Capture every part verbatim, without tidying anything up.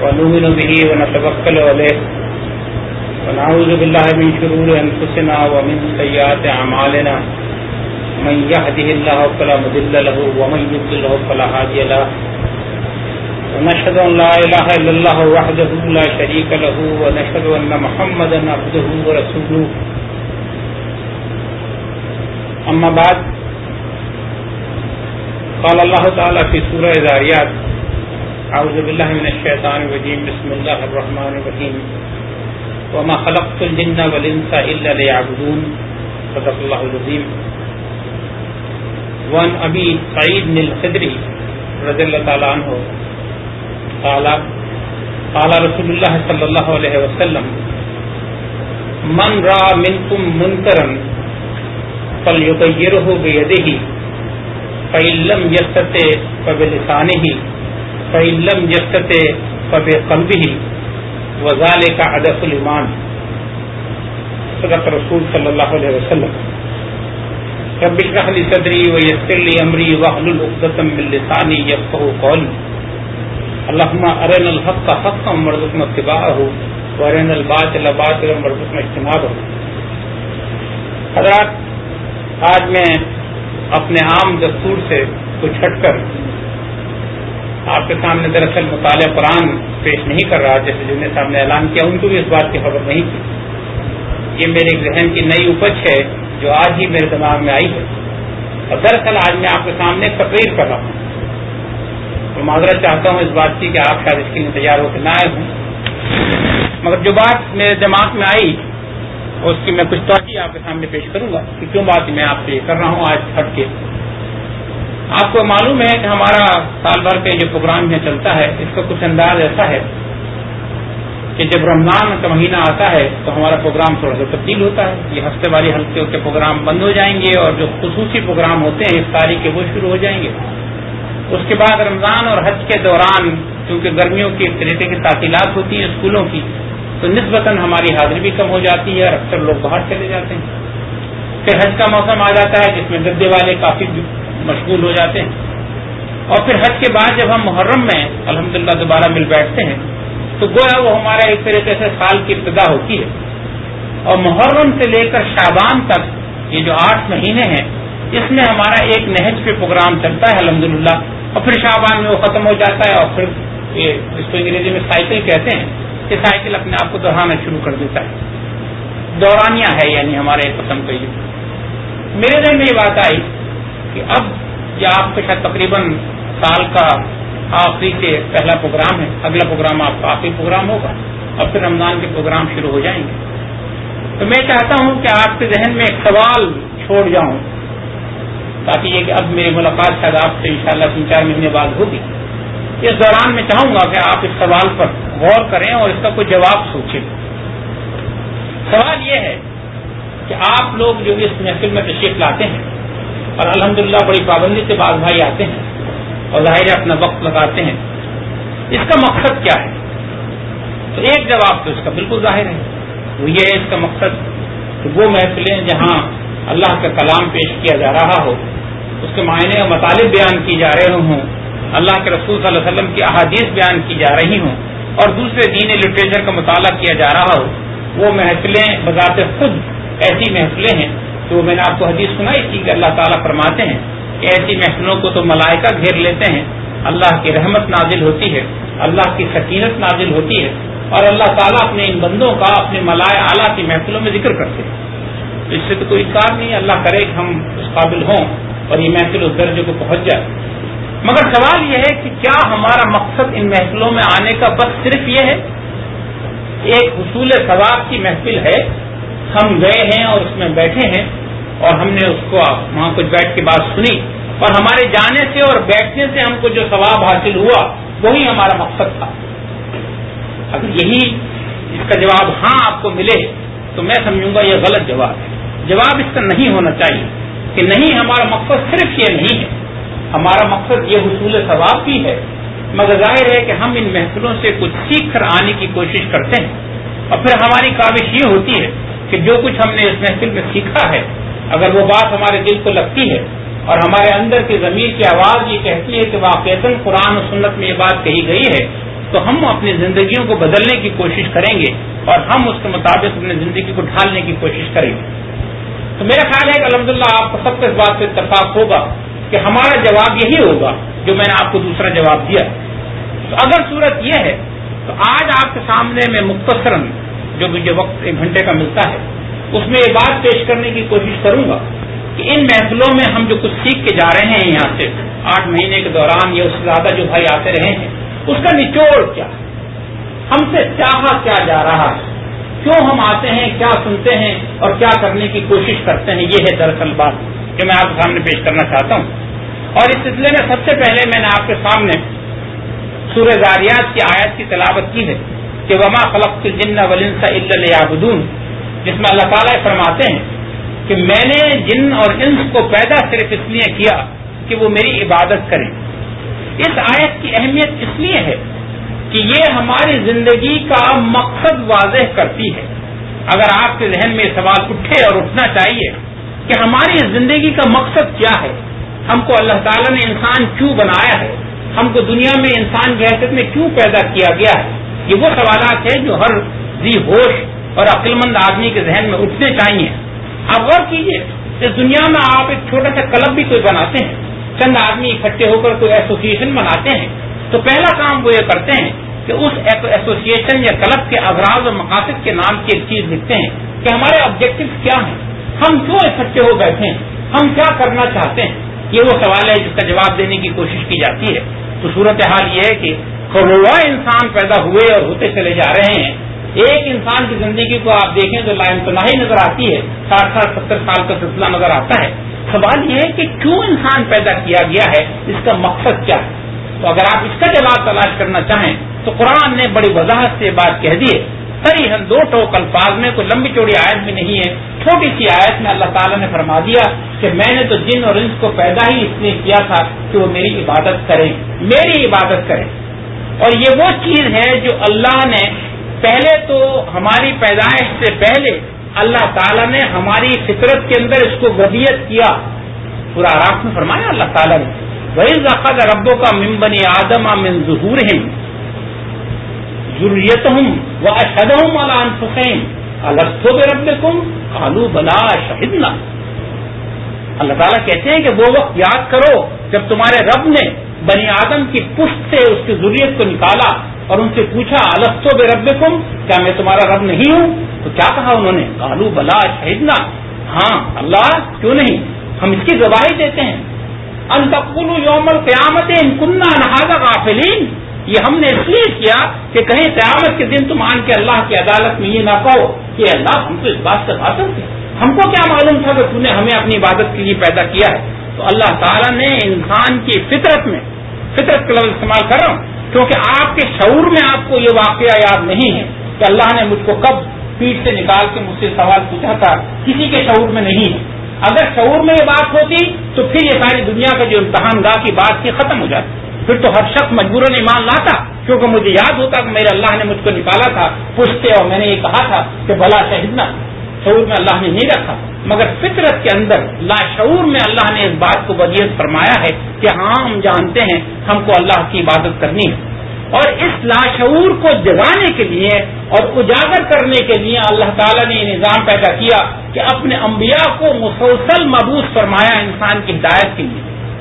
ونؤمن به ونتوكل عليه ونعوذ بالله من شرور أنفسنا ومن سيئات أعمالنا من يهده الله فلا مضل له ومن يضلل فلا هادي له ونشهد أن لا إله إلا الله وحده لا شريك له ونشهد أن محمدا عبده ورسوله أما بعد قال الله تعالى في سورة الذاريات أعوذ بالله من الشيطان الرجيم بسم الله الرحمن الرحيم وما خلقت الجن والإنس إلا ليعبدون صدق الله العظيم. وعن أبي سعيد الخدري رضي الله تعالى عنه قال قال رسول الله صلى الله عليه وسلم من رأى منكم منكرا فليغيره بيده فإن لم يستطع فبلسانه فإن لم يستطع فبقلبه وذلك عدف الإيمان. صدق رسول صلی اللہ علیہ وسلم. رب اشرح لي صدري ويسر لي أمري واحلل عقدة من لساني يفقهوا قولي. اللهم أرنا الحق حقا وارزقنا اتباعه وأرنا الباطل باطلا وارزقنا اجتنابه. حضرات، آج میں اپنے عام دستور سے کچھ ہٹ کر آپ کے سامنے دراصل مطالعہ قرآن پیش نہیں کر رہا، جیسے جنہیں صاحب نے اعلان کیا، ان کو بھی اس بات کی خبر نہیں تھی. یہ میرے ذہن کی نئی اپج ہے جو آج ہی میرے دماغ میں آئی ہے، اور دراصل آج میں آپ کے سامنے تقریر کر رہا ہوں. میں معذرت چاہتا ہوں اس بات کی کہ آپ شاید اس کے لیے تیار ہو کے نہ آئے ہوں، مگر جو بات میرے دماغ میں آئی اس کی میں کچھ توجہ آپ کے سامنے پیش کروں گا کہ کیوں بات میں آپ سے یہ کر رہا ہوں آج ہٹ کے. آپ کو معلوم ہے کہ ہمارا سال بھر کا جو پروگرام میں چلتا ہے اس کا کچھ انداز ایسا ہے کہ جب رمضان کا مہینہ آتا ہے تو ہمارا پروگرام تھوڑا سا تبدیل ہوتا ہے. یہ ہفتے والی ہلکے کے پروگرام بند ہو جائیں گے اور جو خصوصی پروگرام ہوتے ہیں افطاری کے وہ شروع ہو جائیں گے. اس کے بعد رمضان اور حج کے دوران چونکہ گرمیوں کی ایک طریقے کی تعطیلات ہوتی ہیں اسکولوں کی، تو نسبتاً ہماری حاضری بھی کم ہو جاتی ہے اور اکثر لوگ باہر چلے جاتے ہیں. پھر حج کا موسم آ جاتا ہے جس میں گدے والے کافی مشغول ہو جاتے ہیں، اور پھر حج کے بعد جب ہم محرم میں الحمدللہ دوبارہ مل بیٹھتے ہیں تو گویا وہ ہمارا ایک طریقے سے سال کی ابتدا ہوتی ہے. اور محرم سے لے کر شعبان تک یہ جو آٹھ مہینے ہیں اس میں ہمارا ایک نہج پہ پروگرام چلتا ہے الحمدللہ، اور پھر شعبان میں وہ ختم ہو جاتا ہے اور پھر یہ اس کو انگریزی میں سائیکل کہتے ہیں کہ سائیکل اپنے آپ کو دہرانا شروع کر دیتا ہے. دورانیہ ہے یعنی ہمارے ایک قسم کا. یہ میرے ذہن میں یہ بات آئی کہ اب یہ آپ کا شاید تقریباً سال کا آخری سے پہلا پروگرام ہے، اگلا پروگرام آپ کا آخری پروگرام ہوگا اور پھر رمضان کے پروگرام شروع ہو جائیں گے. تو میں چاہتا ہوں کہ آپ کے ذہن میں ایک سوال چھوڑ جاؤں تاکہ یہ کہ اب میری ملاقات شاید آپ سے انشاءاللہ تین چار مہینے بعد ہوگی. اس دوران میں چاہوں گا کہ آپ اس سوال پر غور کریں اور اس کا کوئی جواب سوچیں. سوال یہ ہے کہ آپ لوگ جو اس محفل میں تشریف لاتے ہیں اور الحمدللہ بڑی پابندی سے بعض بھائی آتے ہیں اور ظاہر اپنا وقت لگاتے ہیں، اس کا مقصد کیا ہے؟ تو ایک جواب تو اس کا بالکل ظاہر ہے، وہ یہ ہے اس کا مقصد کہ وہ محفلیں جہاں اللہ کا کلام پیش کیا جا رہا ہو، اس کے معنی اور مطالب بیان کی جا رہے ہوں، اللہ کے رسول صلی اللہ علیہ وسلم کی احادیث بیان کی جا رہی ہوں اور دوسرے دینی لٹریچر کا مطالعہ کیا جا رہا ہو، وہ محفلیں بذات خود ایسی محفلیں ہیں. تو میں نے آپ کو حدیث سنائی تھی کہ اللہ تعالیٰ فرماتے ہیں کہ ایسی محفلوں کو تو ملائکہ گھیر لیتے ہیں، اللہ کی رحمت نازل ہوتی ہے، اللہ کی سکینت نازل ہوتی ہے، اور اللہ تعالیٰ اپنے ان بندوں کا اپنے ملائے اعلیٰ کی محفلوں میں ذکر کرتے ہیں. اس سے تو کوئی انکار نہیں، اللہ کرے کہ ہم اس قابل ہوں اور یہ محفل اس درجے کو پہنچ جائے. مگر سوال یہ ہے کہ کیا ہمارا مقصد ان محفلوں میں آنے کا بس صرف یہ ہے؟ ایک حصول ثواب کی محفل ہے، ہم گئے ہیں اور اس میں بیٹھے ہیں اور ہم نے اس کو وہاں کچھ بیٹھ کے بات سنی اور ہمارے جانے سے اور بیٹھنے سے ہم کو جو ثواب حاصل ہوا وہی ہمارا مقصد تھا. اگر یہی اس کا جواب ہاں آپ کو ملے تو میں سمجھوں گا یہ غلط جواب ہے. جواب اس کا نہیں ہونا چاہیے کہ نہیں، ہمارا مقصد صرف یہ نہیں ہے، ہمارا مقصد یہ حصول ثواب بھی ہے، مگر ظاہر ہے کہ ہم ان محفلوں سے کچھ سیکھ کر آنے کی کوشش کرتے ہیں اور پھر ہماری کاوش یہ ہوتی ہے کہ جو کچھ ہم نے اس محفل میں سیکھا ہے اگر وہ بات ہمارے دل کو لگتی ہے اور ہمارے اندر کی ضمیر کی آواز یہ کہتی ہے کہ واقعتاً قرآن و سنت میں یہ بات کہی گئی ہے، تو ہم اپنی زندگیوں کو بدلنے کی کوشش کریں گے اور ہم اس کے مطابق اپنی زندگی کو ڈھالنے کی کوشش کریں گے. تو میرا خیال ہے کہ الحمدللہ آپ کو سب کو اس بات سے اتفاق ہوگا کہ ہمارا جواب یہی ہوگا جو میں نے آپ کو دوسرا جواب دیا. تو اگر صورت یہ ہے تو آج آپ کے سامنے میں مختصراً جو مجھے وقت ایک گھنٹے کا ملتا ہے اس میں یہ بات پیش کرنے کی کوشش کروں گا کہ ان محفلوں میں ہم جو کچھ سیکھ کے جا رہے ہیں یہاں سے آٹھ مہینے کے دوران یا اس سے زیادہ جو بھائی آتے رہے ہیں اس کا نچوڑ کیا ہے, ہم سے چاہا کیا جا رہا ہے, کیوں ہم آتے ہیں, کیا سنتے ہیں اور کیا کرنے کی کوشش کرتے ہیں, یہ ہے دراصل بات جو میں آپ کے سامنے پیش کرنا چاہتا ہوں. اور اس سلسلے میں سب سے پہلے میں نے آپ کے سامنے سورہ ذاریات کی آیت کی تلاوت کی ہے کہ وما خلقت الجن والانس الا لیعبدون, جس میں اللہ تعالیٰ فرماتے ہیں کہ میں نے جن اور انس کو پیدا صرف اس لیے کیا کہ وہ میری عبادت کریں. اس آیت کی اہمیت اس لیے ہے کہ یہ ہماری زندگی کا مقصد واضح کرتی ہے. اگر آپ کے ذہن میں یہ سوال اٹھے اور اٹھنا چاہیے کہ ہماری زندگی کا مقصد کیا ہے, ہم کو اللہ تعالیٰ نے انسان کیوں بنایا ہے, ہم کو دنیا میں انسان کی حیثیت میں کیوں پیدا کیا گیا ہے, یہ وہ سوالات ہیں جو ہر ذی ہوش اور عقل مند آدمی کے ذہن میں اٹھنے چاہیے. آپ غور کیجیے, اس دنیا میں آپ ایک چھوٹا سا کلب بھی کوئی بناتے ہیں, چند آدمی اکٹھے ہو کر کوئی ایسوسیشن بناتے ہیں, تو پہلا کام وہ یہ کرتے ہیں کہ اس ایسوسیشن یا کلب کے اغراض و مقاصد کے نام کی ایک چیز لکھتے ہیں کہ ہمارے آبجیکٹو کیا ہیں, ہم کیوں اکٹھے ہو بیٹھے ہیں, ہم کیا کرنا چاہتے ہیں. یہ وہ سوال ہے جس کا جواب دینے کی کوشش کی جاتی ہے. تو صورتحال یہ ہے کہ کروڑوں انسان پیدا ہوئے اور ہوتے چلے جا رہے ہیں. ایک انسان کی زندگی کو آپ دیکھیں تو لا انتہائی نظر آتی ہے, ساٹھ ساٹھ ستر سال کا سلسلہ نظر آتا ہے. سوال یہ ہے کہ کیوں انسان پیدا کیا گیا ہے, اس کا مقصد کیا ہے. تو اگر آپ اس کا جواب تلاش کرنا چاہیں تو قرآن نے بڑی وضاحت سے بات کہہ دی ہے. صریحاً دو ٹوک الفاظ میں, کوئی لمبی چوڑی آیت بھی نہیں ہے, چھوٹی سی آیت میں اللہ تعالیٰ نے فرما دیا کہ میں نے تو جن اور انس کو پیدا ہی اس لیے کیا تھا کہ وہ میری عبادت کریں, میری عبادت کریں. اور یہ وہ چیز ہے جو اللہ نے پہلے تو ہماری پیدائش سے پہلے اللہ تعالیٰ نے ہماری فطرت کے اندر اس کو غبیت کیا. پورا آراف میں فرمایا اللہ تعالیٰ نے وَإِذْ أَخَذَ رَبُّكَ مِن بَنِي آدَمَ مِن ظُهُورِهِمْ ذُرِّيَّتَهُمْ وَأَشْهَدَهُمْ عَلَىٰ أَنفُسِهِمْ أَلَسْتُ بِرَبِّكُمْ قَالُوا بَلَىٰ شَهِدْنَا. اللہ تعالیٰ کہتے ہیں کہ وہ وقت یاد کرو جب تمہارے رب نے بنی آدم کی پشت سے اس کی ذریت کو نکالا اور ان سے پوچھا الستو بربکم, کیا میں تمہارا رب نہیں ہوں؟ تو کیا کہا انہوں نے, قالوا بلا شہدنا, ہاں اللہ کیوں نہیں, ہم اس کی گواہی دیتے ہیں. ان تقولوا یوم القیامت ان کنا عن ھذا غافلین, یہ ہم نے اس لیے کیا کہ کہیں قیامت کے دن تم آن کے اللہ کی عدالت میں یہ نہ کہو کہ اللہ ہم تو اس بات سے غافل تھے, ہم کو کیا معلوم تھا کہ تم نے ہمیں اپنی عبادت کے لیے پیدا کیا ہے. تو اللہ تعالیٰ نے انسان کی فطرت میں, فطرت کا لفظ استعمال کر رہا ہوں کیونکہ آپ کے شعور میں آپ کو یہ واقعہ یاد نہیں ہے کہ اللہ نے مجھ کو کب پیٹ سے نکال کے مجھ سے سوال پوچھا تھا, کسی کے شعور میں نہیں ہے. اگر شعور میں یہ بات ہوتی تو پھر یہ ساری دنیا کا جو امتحان گاہ کی بات تھی ختم ہو جاتی, پھر تو ہر شخص مجبوراً ایمان لاتا, کیونکہ مجھے یاد ہوتا کہ میرے اللہ نے مجھ کو نکالا تھا پوچھتے اور میں نے یہ کہا تھا کہ بلا شہدنا. شعور میں اللہ نے نہیں رکھا, مگر فطرت کے اندر لاشعور میں اللہ نے اس بات کو بدیت فرمایا ہے کہ ہاں ہم جانتے ہیں ہم کو اللہ کی عبادت کرنی ہے. اور اس لاشعور کو جگانے کے لیے اور اجاگر کرنے کے لیے اللہ تعالیٰ نے یہ نظام پیدا کیا کہ اپنے انبیاء کو مسلسل مبعوث فرمایا انسان کی ہدایت کے لیے.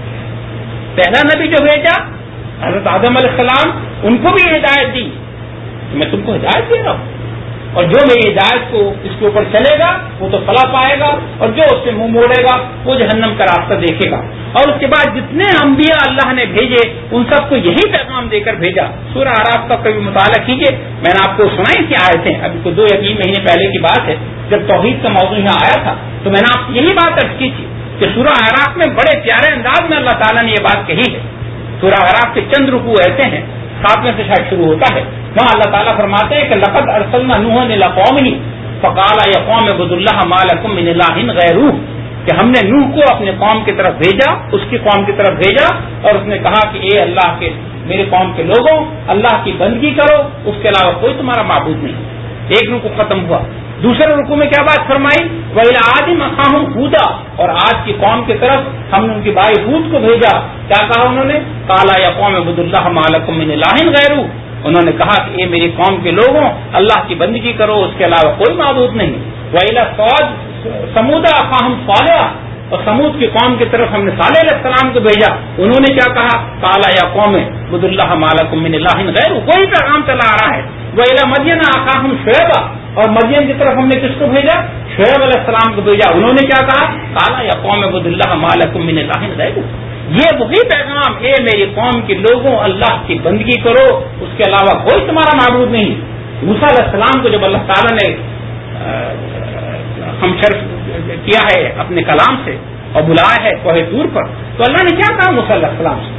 پہلا نبی جو بھیجا حضرت آدم علیہ السلام, ان کو بھی یہ ہدایت دی کہ میں تم کو ہدایت دے رہا ہوں, اور جو میری ہدایت کو اس کے اوپر چلے گا وہ تو فلاح پائے گا, اور جو اس سے منہ موڑے گا وہ جہنم کا راستہ دیکھے گا. اور اس کے بعد جتنے انبیاء اللہ نے بھیجے ان سب کو یہی پیغام دے کر بھیجا. سورہ اعراف کا کبھی مطالعہ کیجیے, میں نے آپ کو سنائی تھی آیتیں, ابھی کو دو یا تین مہینے پہلے کی بات ہے جب توحید کا موضوع یہاں آیا تھا تو میں نے آپ سے یہی بات عرض کی تھی کہ سورہ اعراف میں بڑے پیارے انداز میں اللہ تعالیٰ نے یہ بات کہی ہے. سورہ اعراف کے چند رکوع ایسے ہیں, ساتویں سے شاید شروع ہوتا ہے, وہاں اللہ تعالیٰ فرماتے ہیں کہ لقد ارسلنا نوحا الی قومہ فقال یا قوم اعبدوا اللہ ما لکم من الہ غیرہ, کہ ہم نے نوح کو اپنے قوم کی طرف بھیجا, اس کی قوم کی طرف بھیجا, اور اس نے کہا کہ اے اللہ کے میرے قوم کے لوگوں اللہ کی بندگی کرو, اس کے علاوہ کوئی تمہارا معبود نہیں. ایک رکوع ختم ہوا. دوسرے رکوع میں کیا بات فرمائی, وَإِلَىٰ عَادٍ أَخَاهُمْ هُودًا, اور آج کی قوم کی طرف ہم نے ان کی بھائی ہود کو بھیجا. کیا کہا انہوں نے, قَالَ يَا قَوْمِ اعْبُدُوا اللَّهَ مَا لَكُم مِّنْ إِلَٰهٍ غَيْرُهُ, انہوں نے کہا کہ اے میری قوم کے لوگوں اللہ کی بندگی کرو، اس کے علاوہ کوئی معبود نہیں۔ وَإِلَى صَوْدَ سَمُودَ أَخَاهُمْ صَالِحًا، اور سمود کی قوم کی طرف ہم نے صالح علیہ السلام کو بھیجا، انہوں نے کیا کہا؟ قَالَ يَا قَوْمِ اعْبُدُوا اللَّهَ مَا لَكُم مِّنْ إِلَٰهٍ غَيْرُهُ، وہی پیغام چلا آ رہا ہے۔ وَإِلَى مَدْيَنَ أَخَاهُمْ شُعَيْبًا، اور مدین کی طرف ہم نے کس کو بھیجا؟ شعیب علیہ السلام کو بھیجا، انہوں نے کیا کہا؟ قَالَ يَا قَوْمِ اعْبُدُوا اللَّهَ مَا لَكُم مِّنْ إِلَٰهٍ غَيْرُهُ، یہ وہی پیغام، اے میری قوم کے لوگوں اللہ کی بندگی کرو، اس کے علاوہ کوئی تمہارا معبود نہیں۔ موسیٰ علیہ السلام کو جب اللہ تعالیٰ نے ہم شرف کیا ہے اپنے کلام سے اور بلایا ہے کوہ طور پر، تو اللہ نے کیا کہا موسیٰ علیہ السلام سے؟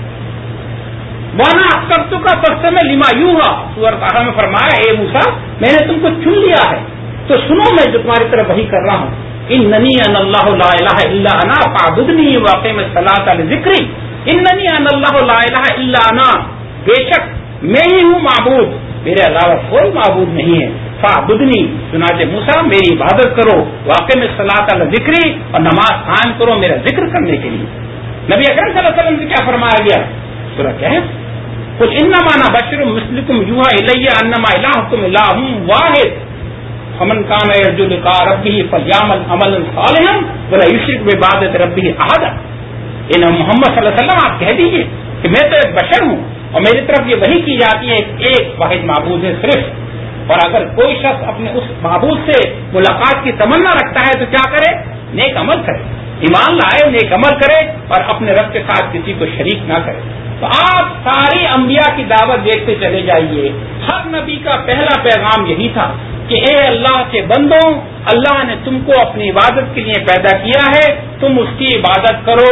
وانا اخترتک کا فاستمع لما یوحی، سورۃ طٰہٰ میں فرمایا اے موسیٰ میں نے تم کو چن لیا ہے تو سنو میں جو تمہاری طرف وحی کر رہا ہوں۔ اننی انا اللہ لا الہ الا انا فاعبدنی واقم الصلاۃ لذکری، اننی انا اللہ لا الہ الا انا، بے شک میں ہی ہوں معبود، میرے علاوہ کوئی معبود نہیں ہے۔ فاعبدنی، چنانچہ موسیٰ میری عبادت کرو، واقم الصلاۃ لذکری، اور نماز قائم کرو میرا ذکر کرنے کے لیے۔ نبی اکرم صلی اللہ علیہ وسلم سے کیا فرمایا گیا؟ سورہ کہف، قل انما انا بشر مثلکم یوحی الی انما الہکم الہ واحد فمن کان یرجو لقاء ربہ فلیعمل عملا صالحا ولا یشرک بعبادۃ ربہ احدا۔ ان محمد صلی اللہ علیہ وسلم آپ کہہ دیجیے کہ میں تو ایک بشر ہوں اور میری طرف یہ وحی کی جاتی ہے ایک واحد معبود ہے صرف، اور اگر کوئی شخص اپنے اس معبود سے ملاقات کی تمنا رکھتا ہے تو کیا کرے؟ نیک عمل کرے، ایمان لائے، نیک عمل کرے اور اپنے رب کے ساتھ کسی کو شریک نہ کرے۔ تو آپ ساری انبیاء کی دعوت دیکھتے چلے جائیے، ہر نبی کا پہلا پیغام یہی تھا کہ اے اللہ کے بندوں، اللہ نے تم کو اپنی عبادت کے لیے پیدا کیا ہے، تم اس کی عبادت کرو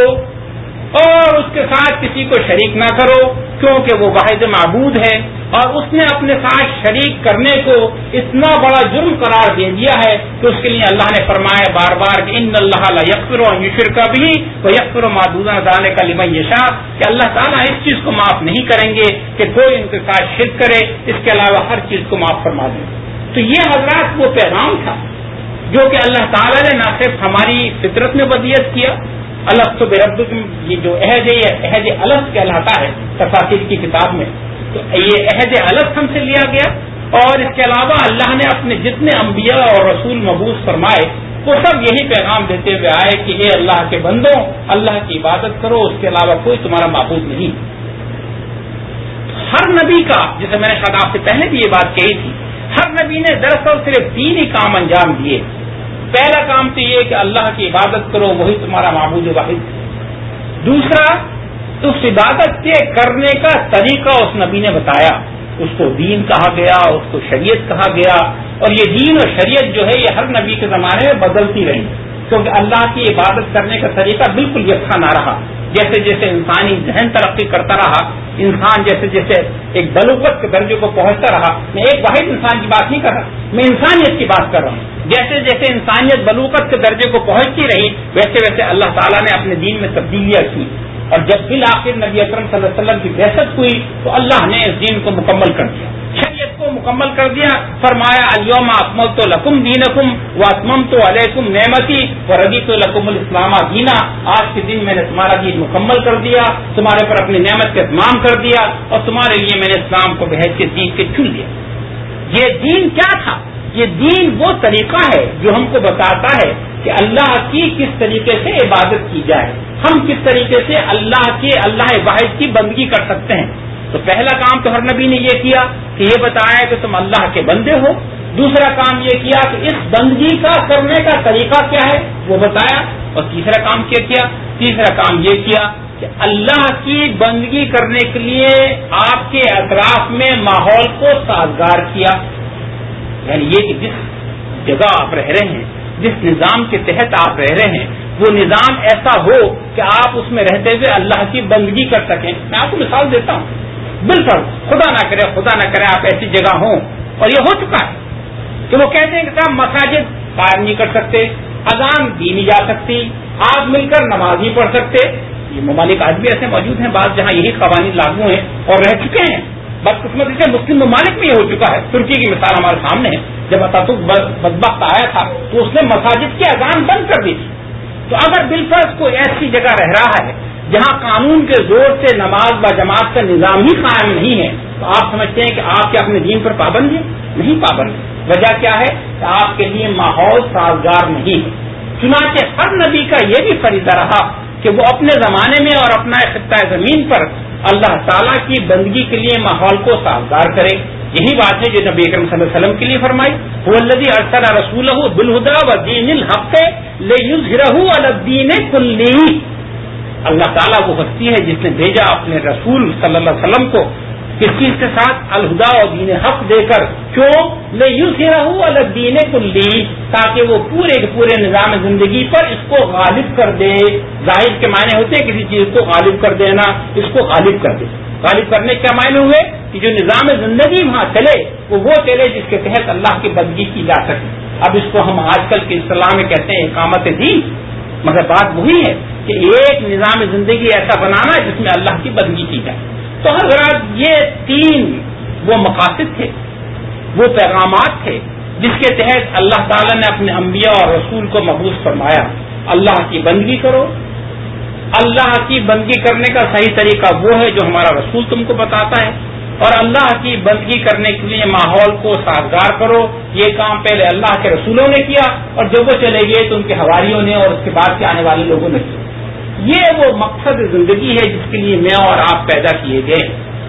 اور اس کے ساتھ کسی کو شریک نہ کرو، کیونکہ وہ واحد معبود ہے، اور اس نے اپنے ساتھ شریک کرنے کو اتنا بڑا جرم قرار دے دیا ہے کہ اس کے لیے اللہ نے فرمایا بار بار کہ ان اللہ لا یغفر ان یشرک بہ ویغفر ما دون ذلک لمن یشاء، کہ اللہ تعالیٰ اس چیز کو معاف نہیں کریں گے کہ کوئی ان کے ساتھ شرک کرے، اس کے علاوہ ہر چیز کو معاف فرما دیں۔ تو یہ حضرات وہ پیغام تھا جو کہ اللہ تعالیٰ نے نہ صرف ہماری فطرت میں بدیت کیا، الست بربکم، یہ جو عہد ہے یہ عہد الست کہلاتا ہے تفاسیر کی کتاب میں، تو یہ عہد الست ہم سے لیا گیا، اور اس کے علاوہ اللہ نے اپنے جتنے انبیاء اور رسول مبعوث فرمائے وہ سب یہی پیغام دیتے ہوئے آئے کہ اے اللہ کے بندوں اللہ کی عبادت کرو، اس کے علاوہ کوئی تمہارا معبود نہیں۔ ہر نبی کا، جیسے میں نے شاید آپ سے پہلے بھی یہ بات کہی تھی، ہر نبی نے دراصل صرف تین ہی کام انجام دیے۔ پہلا کام تو یہ کہ اللہ کی عبادت کرو، وہی تمہارا معبود واحد۔ دوسرا، اس عبادت کے کرنے کا طریقہ اس نبی نے بتایا، اس کو دین کہا گیا، اس کو شریعت کہا گیا، اور یہ دین اور شریعت جو ہے یہ ہر نبی کے زمانے میں بدلتی رہی، کیونکہ اللہ کی عبادت کرنے کا طریقہ بالکل یکساں نہ رہا۔ جیسے جیسے انسانی ذہن ترقی کرتا رہا، انسان جیسے جیسے ایک بلوغت کے درجے کو پہنچتا رہا، میں ایک واحد انسان کی بات نہیں کر رہا، میں انسانیت کی بات کر رہا ہوں، جیسے جیسے انسانیت بلوغت کے درجے کو پہنچتی رہی ویسے ویسے اللہ تعالیٰ نے اپنے دین میں تبدیلیاں کی، اور جب بالآخر نبی اکرم صلی اللہ علیہ وسلم کی بعثت ہوئی تو اللہ نے اس دین کو مکمل کر دیا، شریعت کو مکمل کر دیا۔ فرمایا الیوم اکملت لکم دینکم واتممت علیکم نعمتی ورضیت لکم الاسلام دینا، آج کے دن میں نے تمہارا دین مکمل کر دیا، تمہارے پر اپنی نعمت کا اتمام کر دیا، اور تمہارے لیے میں نے اسلام کو بحیثیت دین کے چن لیا۔ یہ دین کیا تھا؟ یہ دین وہ طریقہ ہے جو ہم کو بتاتا ہے کہ اللہ کی کس طریقے سے عبادت کی جائے، ہم کس طریقے سے اللہ کے اللہ واحد کی بندگی کر سکتے ہیں۔ تو پہلا کام تو ہر نبی نے یہ کیا کہ یہ بتایا کہ تم اللہ کے بندے ہو، دوسرا کام یہ کیا کہ اس بندگی کا کرنے کا طریقہ کیا ہے وہ بتایا، اور تیسرا کام کیا کیا تیسرا کام یہ کیا کہ اللہ کی بندگی کرنے کے لیے آپ کے اطراف میں ماحول کو سازگار کیا، یعنی یہ کہ جس جگہ آپ رہ رہے ہیں، جس نظام کے تحت آپ رہ رہے ہیں، وہ نظام ایسا ہو کہ آپ اس میں رہتے ہوئے اللہ کی بندگی کر سکیں۔ میں آپ کو مثال دیتا ہوں، بالکل خدا نہ کرے خدا نہ کرے آپ ایسی جگہ ہوں، اور یہ ہو چکا ہے کہ وہ کہتے ہیں کہ صاحب مساجد قائم نہیں کر سکتے، اذان دی نہیں جا سکتی، آپ مل کر نماز نہیں پڑھ سکتے۔ یہ ممالک آج بھی ایسے موجود ہیں بعض جہاں یہی قوانین لاگو ہیں اور رہ چکے ہیں، بدقسمتی سے مسلم ممالک میں یہ ہو چکا ہے۔ ترکی کی مثال ہمارے سامنے ہے، جب اتاتürk بدبخت آیا تھا تو اس نے مساجد کی اذان بند کر دی تھی۔ تو اگر بالفرض کوئی ایسی جگہ رہ رہا ہے جہاں قانون کے زور سے نماز با جماعت کا نظام ہی قائم نہیں ہے تو آپ سمجھتے ہیں کہ آپ کے اپنے دین پر پابند ہیں؟ نہیں پابند۔ وجہ کیا ہے کہ آپ کے لیے ماحول سازگار نہیں ہے۔ چنانچہ ہر نبی کا یہ بھی فریضہ رہا کہ وہ اپنے زمانے میں اور اپنا خطہ زمین پر اللہ تعالیٰ کی بندگی کے لیے ماحول کو سازگار کرے۔ یہی بات ہے جو نبی اکرم صلی اللہ علیہ وسلم کے لیے فرمائی، هو الذی ارسل رسولہ بالہدی ودین الحق لیظہرہ علی الدین کلہ۔ اللہ تعالیٰ وہ ہستی ہے جس نے بھیجا اپنے رسول صلی اللہ علیہ وسلم کو کس چیز کے ساتھ؟ الہدا اور دین حق دے کر۔ کیوں؟ لیظہرہ علی الدین کلہ، تاکہ وہ پورے کے پورے نظام زندگی پر اس کو غالب کر دے۔ ظاہر کے معنی ہوتے ہیں کسی چیز کو غالب کر دینا، اس کو غالب کر دے۔ غالب کرنے کے معنی ہوئے کہ جو نظام زندگی وہاں چلے وہ وہ چلے جس کے تحت اللہ کی بندگی کی جا سکے۔ اب اس کو ہم آج کل کے اصطلاح میں کہتے ہیں اقامت دین، مگر بات وہی ہے کہ ایک نظام زندگی ایسا بنانا جس میں اللہ کی بندگی کی جائے۔ تو حضرات یہ تین وہ مقاصد تھے، وہ پیغامات تھے جس کے تحت اللہ تعالیٰ نے اپنے انبیاء اور رسول کو مبعوث فرمایا۔ اللہ کی بندگی کرو، اللہ کی بندگی کرنے کا صحیح طریقہ وہ ہے جو ہمارا رسول تم کو بتاتا ہے، اور اللہ کی بندگی کرنے کے لیے ماحول کو سازگار کرو۔ یہ کام پہلے اللہ کے رسولوں نے کیا اور جب وہ چلے گئے تو ان کے حواریوں نے اور اس کے بعد کے آنے والے لوگوں نے کیا۔ یہ وہ مقصد زندگی ہے جس کے لیے میں اور آپ پیدا کیے گئے۔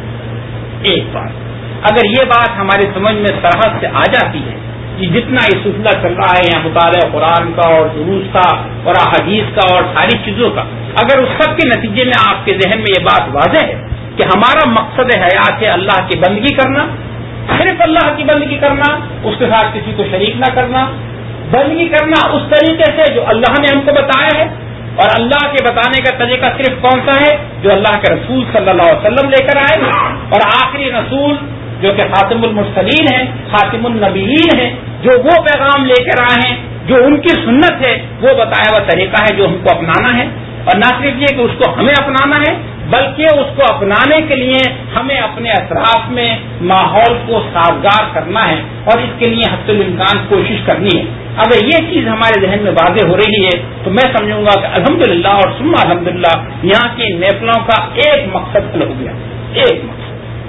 ایک بات اگر یہ بات ہماری سمجھ میں سرحد سے آ جاتی ہے کہ جتنا یہ سلسلہ چل رہا ہے یہاں مطالعہ قرآن کا اور دروس کا اور احادیث کا اور ساری چیزوں کا، اگر اس سب کے نتیجے میں آپ کے ذہن میں یہ بات واضح ہے کہ ہمارا مقصد حیات ہے اللہ کی بندگی کرنا، صرف اللہ کی بندگی کرنا، اس کے ساتھ کسی کو شریک نہ کرنا، بندگی کرنا اس طریقے سے جو اللہ نے ہم کو بتایا ہے، اور اللہ کے بتانے کا طریقہ صرف کون سا ہے؟ جو اللہ کے رسول صلی اللہ علیہ وسلم لے کر آئے، اور آخری رسول جو کہ خاتم المرسلین ہیں، خاتم النبیین ہیں، جو وہ پیغام لے کر آئے ہیں، جو ان کی سنت ہے، وہ بتایا ہوا طریقہ ہے جو ہم کو اپنانا ہے۔ اور نہ صرف یہ کہ اس کو ہمیں اپنانا ہے بلکہ اس کو اپنانے کے لیے ہمیں اپنے اطراف میں ماحول کو سازگار کرنا ہے، اور اس کے لیے حد الامکان کوشش کرنی ہے۔ اگر یہ چیز ہمارے ذہن میں واضح ہو رہی ہے تو میں سمجھوں گا کہ الحمدللہ اور ثم الحمدللہ یہاں کی محفلوں کا ایک مقصد حل ہو گیا۔ ایک مقصد۔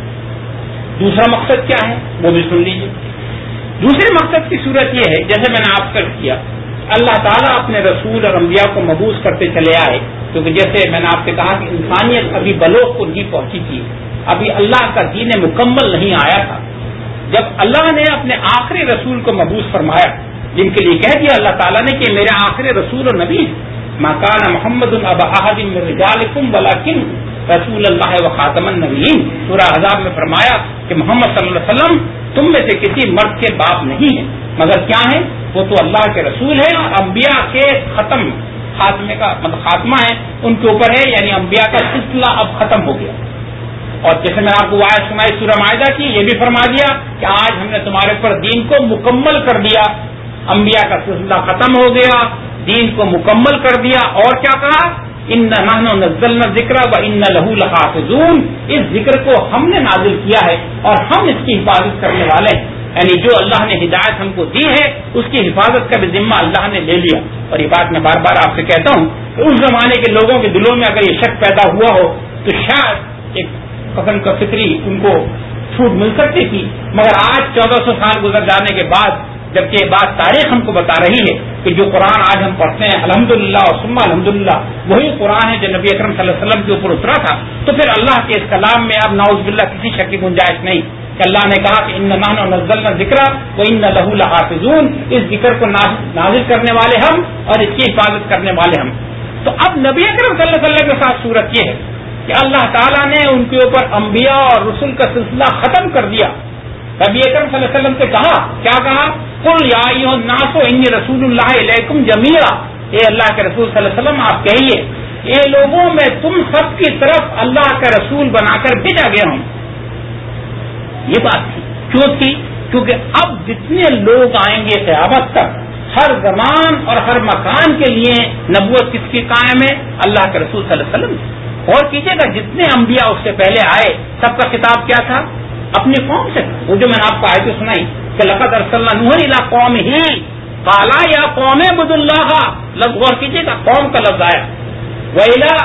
دوسرا مقصد کیا ہے وہ بھی سن لیجیے۔ دوسرے مقصد کی صورت یہ ہے، جیسے میں نے آپ سے کیا، اللہ تعالیٰ اپنے رسول اور انبیاء کو مبعوث کرتے چلے آئے، کیونکہ جیسے میں نے آپ سے کہا کہ انسانیت ابھی بلوغ کو نہیں پہنچی تھی، ابھی اللہ کا دین مکمل نہیں آیا تھا۔ جب اللہ نے اپنے آخری رسول کو مبعوث فرمایا، جن کے لیے کہہ دیا اللہ تعالیٰ نے کہ میرے آخری رسول اور نبی ہیں، ما کان محمد ابا احد من رجالکم ولکن رسول اللہ و خاتم النبیین، سورہ احزاب میں فرمایا کہ محمد صلی اللہ علیہ وسلم تم میں سے کسی مرد کے باپ نہیں ہیں، مگر کیا ہیں؟ وہ تو اللہ کے رسول ہیں اور انبیاء کے ختم، خاتمے کا مطلب خاتمہ ہے ان کے اوپر ہے، یعنی انبیاء کا سلسلہ اب ختم ہو گیا۔ اور جیسے میں آپ کو آیت سنائی سورہ مائدہ کی، یہ بھی فرما دیا کہ آج ہم نے تمہارے پر دین کو مکمل کر دیا، انبیاء کا سلسلہ ختم ہو گیا، دین کو مکمل کر دیا۔ اور کیا کہا؟ اِنَّا نَحْنُ نَزَّلْنَا الذِّكْرَ وَإِنَّا لَهُ لَحَافِظُونَ، اس ذکر کو ہم نے نازل کیا ہے اور ہم اس کی حفاظت کرنے والے ہیں، یعنی جو اللہ نے ہدایت ہم کو دی ہے اس کی حفاظت کا بھی ذمہ اللہ نے لے لیا۔ اور یہ بات میں بار بار آپ سے کہتا ہوں کہ اس زمانے کے لوگوں کے دلوں میں اگر یہ شک پیدا ہوا ہو تو شاید ایک قسم کا فکری ان کو چھوٹ مل سکتی تھی، مگر آج چودہ سو سال گزر جانے کے بعد جبکہ یہ بات تاریخ ہم کو بتا رہی ہے کہ جو قرآن آج ہم پڑھتے ہیں الحمدللہ اور ثم الحمدللہ وہی قرآن ہے جو نبی اکرم صلی اللہ علیہ وسلم کے اوپر اترا تھا، تو پھر اللہ کے اس کلام میں اب نعوذ باللہ کسی شک کی گنجائش نہیں کہ اللہ نے کہا کہ اِنَّا نَحْنُ نَزَّلْنَا الذِّكْرَ وَإِنَّا لَهُ لَحَافِظُونَ، اس ذکر کو نازل کرنے والے ہم اور اس کی حفاظت کرنے والے ہم۔ تو اب نبی اکرم صلی اللہ علیہ وسلم کے ساتھ صورت یہ ہے کہ اللہ تعالیٰ نے ان کے اوپر انبیاء اور رسل کا سلسلہ ختم کر دیا۔ نبی اکرم صلی اللہ علیہ وسلم سے کہا، کیا کہا؟ قُلْ يَا أَيُّهَا النَّاسُ إِنِّي رَسُولُ اللَّهِ إِلَيْكُمْ جَمِيعًا، اے اللہ کے رسول صلی اللہ علیہ وسلم آپ کہیے اے لوگوں میں تم سب کی طرف اللہ کا رسول بنا کر بھیجا گیا ہوں۔ یہ بات تھی، کیوں تھی؟ کیونکہ اب جتنے لوگ آئیں گے قیامت تک ہر زمان اور ہر مکان کے لیے نبوت کس کی قائم ہے؟ اللہ کے رسول صلی اللہ علیہ وسلم۔ اور کیجیے گا جتنے انبیاء اس سے پہلے آئے سب کا خطاب کیا تھا؟ اپنی قوم سے۔ وہ جو میں نے آپ کو آیت سنائی کہ لقد ارسلنا نوحا الی قومہ قال یا قوم اعبدوا اللہ، غور کیجیے گا قوم کا لفظ آیا، وَإِلَىٰ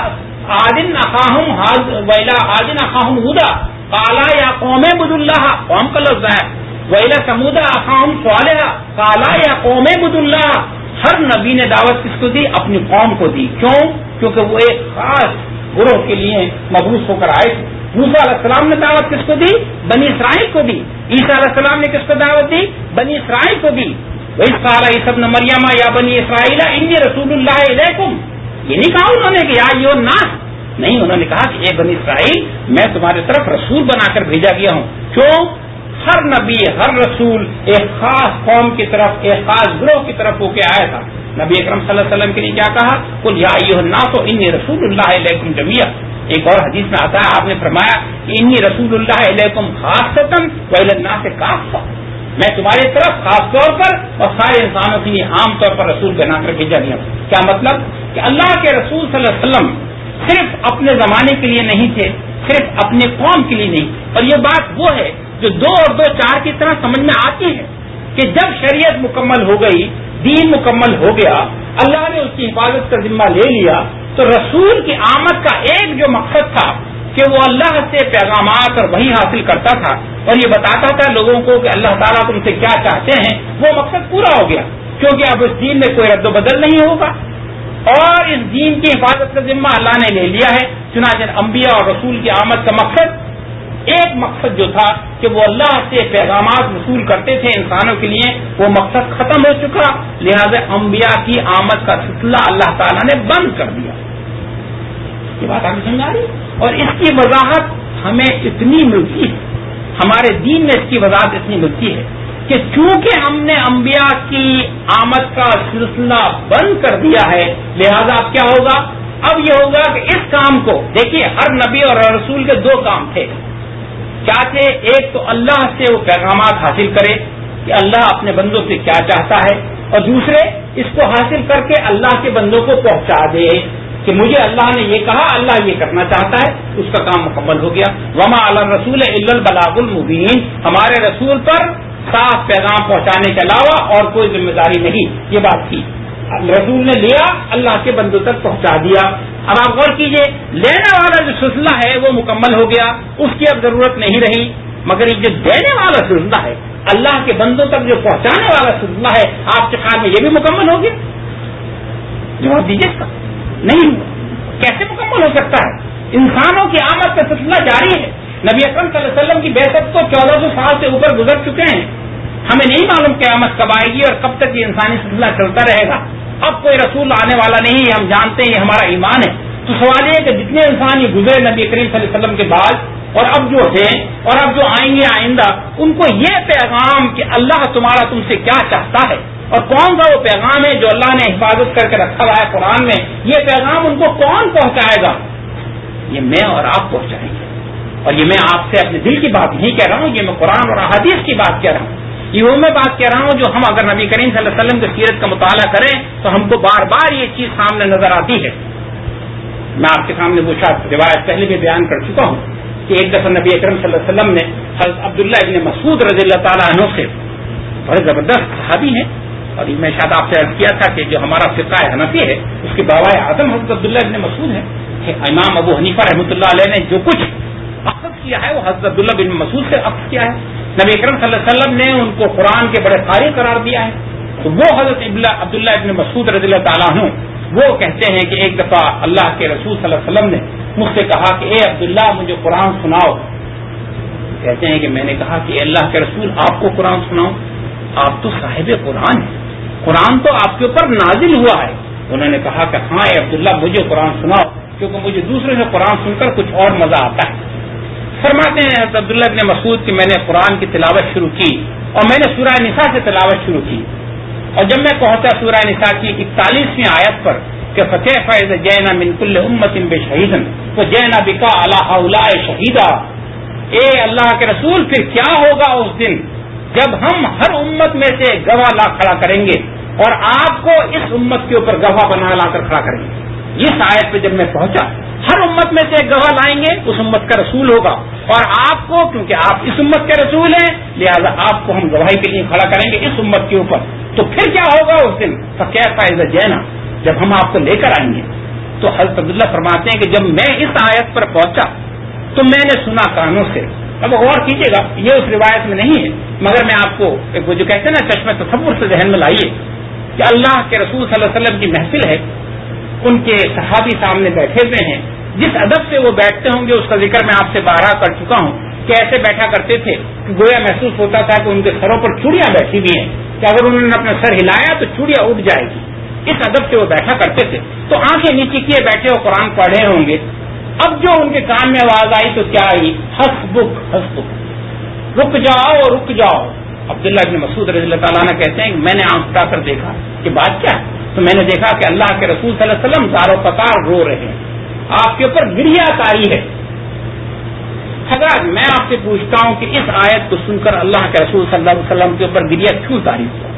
آدن اخاہم ویلا آدن اخاہم ہدا قالا یا قوم اعبدوا اللہ، قوم کا لفظ ہے. ویلا ثمود اخاہم صالحا قالا یا قوم اعبدوا اللہ. ہر نبی نے دعوت کس کو دی؟ اپنی قوم کو دی. کیوں؟ کیونکہ وہ ایک خاص گروہ کے لیے مبعوث ہو کر آئے تھے. موسیٰ علیہ السلام نے دعوت کس کو دی؟ بنی اسرائیل کو دی. عیسیٰ علیہ السلام نے کس کو دعوت دی؟ بنی اسرائیل کو دی. وَإِذْ قَالَ عِيسَى ابْنُ مَرْيَمَ يَا بَنِي إِسْرَائِيلَ إِنِّي رَسُولُ اللَّهِ إِلَيْكُمْ. یہ نہیں کہا انہوں نے کہ یا ایھا الناس، نہیں، انہوں نے کہا کہ اے بنی اسرائیل میں تمہاری طرف رسول بنا کر بھیجا گیا ہوں. کیوں؟ ہر نبی ہر رسول ایک خاص قوم کی طرف ایک خاص گروہ کی طرف ہو کے آیا تھا. نبی اکرم صلی اللہ علیہ وسلم کے لیے کیا کہا؟ قل یا ایھا الناس انی رسول اللہ الیکم جمیعا. ایک اور حدیث میں آتا ہے آپ نے فرمایا کہ انی رسول اللہ علیکم خاصۃ وإلی الناس کافۃ، میں تمہاری طرف خاص طور پر اور سارے انسانوں کے لیے عام طور پر رسول بنا کر بھیجا گیا. کیا مطلب؟ کہ اللہ کے رسول صلی اللہ علیہ وسلم صرف اپنے زمانے کے لیے نہیں تھے، صرف اپنے قوم کے لیے نہیں. اور یہ بات وہ ہے جو دو اور دو چار کی طرح سمجھ میں آتی ہے کہ جب شریعت مکمل ہو گئی، دین مکمل ہو گیا، اللہ نے اس کی حفاظت کا ذمہ لے لیا، تو رسول کی آمد کا ایک جو مقصد تھا کہ وہ اللہ سے پیغامات اور وحی حاصل کرتا تھا اور یہ بتاتا تھا لوگوں کو کہ اللہ تعالیٰ تم سے کیا چاہتے ہیں، وہ مقصد پورا ہو گیا. کیونکہ اب اس دین میں کوئی رد و بدل نہیں ہوگا اور اس دین کی حفاظت کا ذمہ اللہ نے لے لیا ہے. چنانچہ انبیاء اور رسول کی آمد کا مقصد ایک مقصد جو تھا کہ وہ اللہ سے پیغامات وصول کرتے تھے انسانوں کے لیے، وہ مقصد ختم ہو چکا. لہذا انبیاء کی آمد کا سلسلہ اللہ تعالیٰ نے بند کر دیا. یہ بات آپ کو سمجھ آ رہی؟ اور اس کی وضاحت ہمیں اتنی ملتی ہے، ہمارے دین میں اس کی وضاحت اتنی ملتی ہے کہ چونکہ ہم نے انبیاء کی آمد کا سلسلہ بند کر دیا ہے، لہذا اب کیا ہوگا؟ اب یہ ہوگا کہ اس کام کو دیکھیے، ہر نبی اور رسول کے دو کام تھے. کیا تھے؟ ایک تو اللہ سے وہ پیغامات حاصل کرے کہ اللہ اپنے بندوں سے کیا چاہتا ہے، اور دوسرے اس کو حاصل کر کے اللہ کے بندوں کو پہنچا دے کہ مجھے اللہ نے یہ کہا، اللہ یہ کرنا چاہتا ہے. اس کا کام مکمل ہو گیا. وما علی الرسول الا البلاغ المبین، ہمارے رسول پر صاف پیغام پہنچانے کے علاوہ اور کوئی ذمہ داری نہیں. یہ بات تھی، رسول نے لیا، اللہ کے بندوں تک پہنچا دیا. اب آپ غور کیجئے، لینے والا جو سلسلہ ہے وہ مکمل ہو گیا، اس کی اب ضرورت نہیں رہی. مگر یہ جو دینے والا سلسلہ ہے، اللہ کے بندوں تک جو پہنچانے والا سلسلہ ہے، آپ کے خیال میں یہ بھی مکمل ہو گیا؟ جواب دیجیے اس کا. نہیں ہوا. کیسے مکمل ہو سکتا ہے؟ انسانوں کی آمد کا سلسلہ جاری ہے. نبی اکرم صلی اللہ علیہ وسلم کی بعثت کو چودہ سو سال سے اوپر گزر چکے ہیں. ہمیں نہیں معلوم قیامت کب آئے گی اور کب تک یہ انسانی سلسلہ چلتا رہے گا. اب کوئی رسول آنے والا نہیں ہے، ہم جانتے ہیں، یہ ہمارا ایمان ہے. تو سوال یہ ہے کہ جتنے انسان یہ گزرے نبی کریم صلی اللہ علیہ وسلم کے بعد اور اب جو ہیں اور اب جو آئیں گے آئندہ، ان کو یہ پیغام کہ اللہ تمہارا تم سے کیا چاہتا ہے اور کون سا وہ پیغام ہے جو اللہ نے حفاظت کر کے رکھا ہوا ہے قرآن میں، یہ پیغام ان کو کون پہنچائے گا؟ یہ میں اور آپ پہنچائیں گے. اور یہ میں آپ سے اپنے دل کی بات نہیں کہہ رہا ہوں، یہ میں قرآن اور احادیث کی بات کہہ رہا ہوں. یہ وہ میں بات کہہ رہا ہوں جو ہم اگر نبی کریم صلی اللہ علیہ وسلم کی سیرت کا مطالعہ کریں تو ہم کو بار بار یہ چیز سامنے نظر آتی ہے. میں آپ کے سامنے وہ شاید روایت پہلے بھی بیان کر چکا ہوں کہ ایک دفعہ نبی اکرم صلی اللہ علیہ وسلم نے حضرت عبداللہ ابن مسعود رضی اللہ تعالیٰ عنہ سے، بڑے زبردست صحابی ہیں، اور میں شاید آپ سے عرض کیا تھا کہ جو ہمارا فقہ حنفی ہے اس کے بابائے اعظم حضرت عبداللہ ابن مسعود ہیں. امام ابو حنیفہ رحمۃ اللہ علیہ نے جو کچھ اخذ کیا ہے وہ حضرت عبداللہ بن مسعود سے اخذ کیا ہے. نبی اکرم صلی اللہ علیہ وسلم نے ان کو قرآن کے بڑے قاری قرار دیا ہے. تو وہ حضرت عبداللہ ابن مسعود رضی اللہ تعالیٰ عنہ وہ کہتے ہیں کہ ایک دفعہ اللہ کے رسول صلی اللہ علیہ وسلم نے مجھ سے کہا کہ اے عبداللہ مجھے قرآن سناؤ. کہتے ہیں کہ میں نے کہا کہ اے اللہ کے رسول آپ کو قرآن سناؤ؟ آپ تو صاحب قرآن ہیں، قرآن تو آپ کے اوپر نازل ہوا ہے. انہوں نے کہا کہ ہاں اے عبداللہ مجھے قرآن سناؤ، کیونکہ مجھے دوسرے سے قرآن سن کر کچھ اور مزہ آتا ہے. فرماتے ہیں حضرت عبداللہ ابن مسعود کہ میں نے قرآن کی تلاوت شروع کی اور میں نے سورہ نساء سے تلاوت شروع کی، اور جب میں پہنچا سورہ نساء کی اکتالیسویں آیت پر کہ فکیف اذا جئنا من کل امۃ بشہید وجئنا بک علی ہؤلاء شہیدا، اے اللہ کے رسول پھر کیا ہوگا اس دن جب ہم ہر امت میں سے گواہ لا کھڑا کریں گے اور آپ کو اس امت کے اوپر گواہ بنا لا کر کھڑا کریں گے. اس آیت پہ جب میں پہنچا، ہر امت میں سے ایک گواہ لائیں گے، اس امت کا رسول ہوگا، اور آپ کو کیونکہ آپ اس امت کے رسول ہیں لہذا آپ کو ہم گواہی کے لیے کھڑا کریں گے اس امت کے اوپر. تو پھر کیا ہوگا اس دن؟ فکیف اذا جئنا، جب ہم آپ کو لے کر آئیں گے تو حضرت عبداللہ فرماتے ہیں کہ جب میں اس آیت پر پہنچا تو میں نے سنا کانوں سے. اب غور کیجیے گا, یہ اس روایت میں نہیں ہے, مگر میں آپ کو ایک وہ جو کہتے ہیں نا چشمہ تصور سے ذہن میں لائیے کہ اللہ کے رسول صلی اللہ علیہ وسلم کی محفل ہے, ان کے صحابی سامنے بیٹھے ہوئے ہیں, جس ادب سے وہ بیٹھتے ہوں گے اس کا ذکر میں آپ سے بارہا کر چکا ہوں کہ ایسے بیٹھا کرتے تھے کہ گویا محسوس ہوتا تھا کہ ان کے سروں پر چوڑیاں بیٹھی ہوئی ہیں کہ اگر انہوں نے اپنا سر ہلایا تو چوڑیاں اٹھ جائے گی. اس ادب سے وہ بیٹھا کرتے تھے. تو آنکھیں نیچے کیے بیٹھے وہ قرآن پڑھ رہے ہوں گے. اب جو ان کے کان میں آواز آئی تو کیا آئی, حسبک حسبک, رک جاؤ رک جاؤ. عبداللہ بن مسعود رضی اللہ تعالیٰ عنہ کہتے ہیں کہ میں نے آنکھ اٹھا کر دیکھا کہ بات کیا ہے, تو میں نے دیکھا کہ اللہ کے رسول صلی اللہ علیہ وسلم زار و قطار رو رہے ہیں, آپ کے اوپر گریہ تاری ہے. حضرات میں آپ سے پوچھتا ہوں کہ اس آیت کو سن کر اللہ کے رسول صلی اللہ علیہ وسلم کے اوپر گریہ کیوں تاری ہوا؟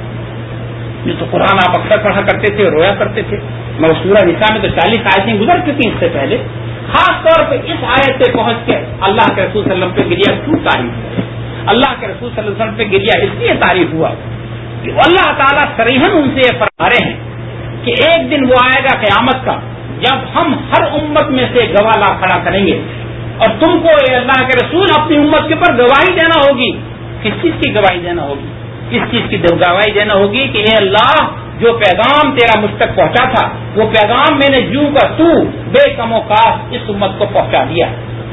یہ تو قرآن آپ اکثر پڑھا کرتے تھے, رویا کرتے تھے, مگر سورہ نساء میں تو چالیس آیتیں گزر چکی اس سے پہلے. خاص طور پہ اس آیت سے پہنچ کے اللہ کے رسول صلی اللہ علیہ وسلم پہ گریہ کیوں تاری ہوا؟ اللہ کے رسول صلی اللہ علیہ وسلم پہ گریہ اس لیے تاری ہوا کہ اللہ تعالیٰ صریحاً ان سے یہ فرما رہے ہیں کہ ایک دن وہ آئے گا قیامت کا جب ہم ہر امت میں سے گواہ لا کھڑا کریں گے, اور تم کو اے اللہ کے رسول اپنی امت کے اوپر گواہی دینا ہوگی. کس چیز کی گواہی دینا ہوگی؟ اس چیز کی گواہی دینا ہوگی کہ اے اللہ جو پیغام تیرا مجھ تک پہنچا تھا وہ پیغام میں نے جوں کا تو بے کم و کاس اس امت کو پہنچا دیا.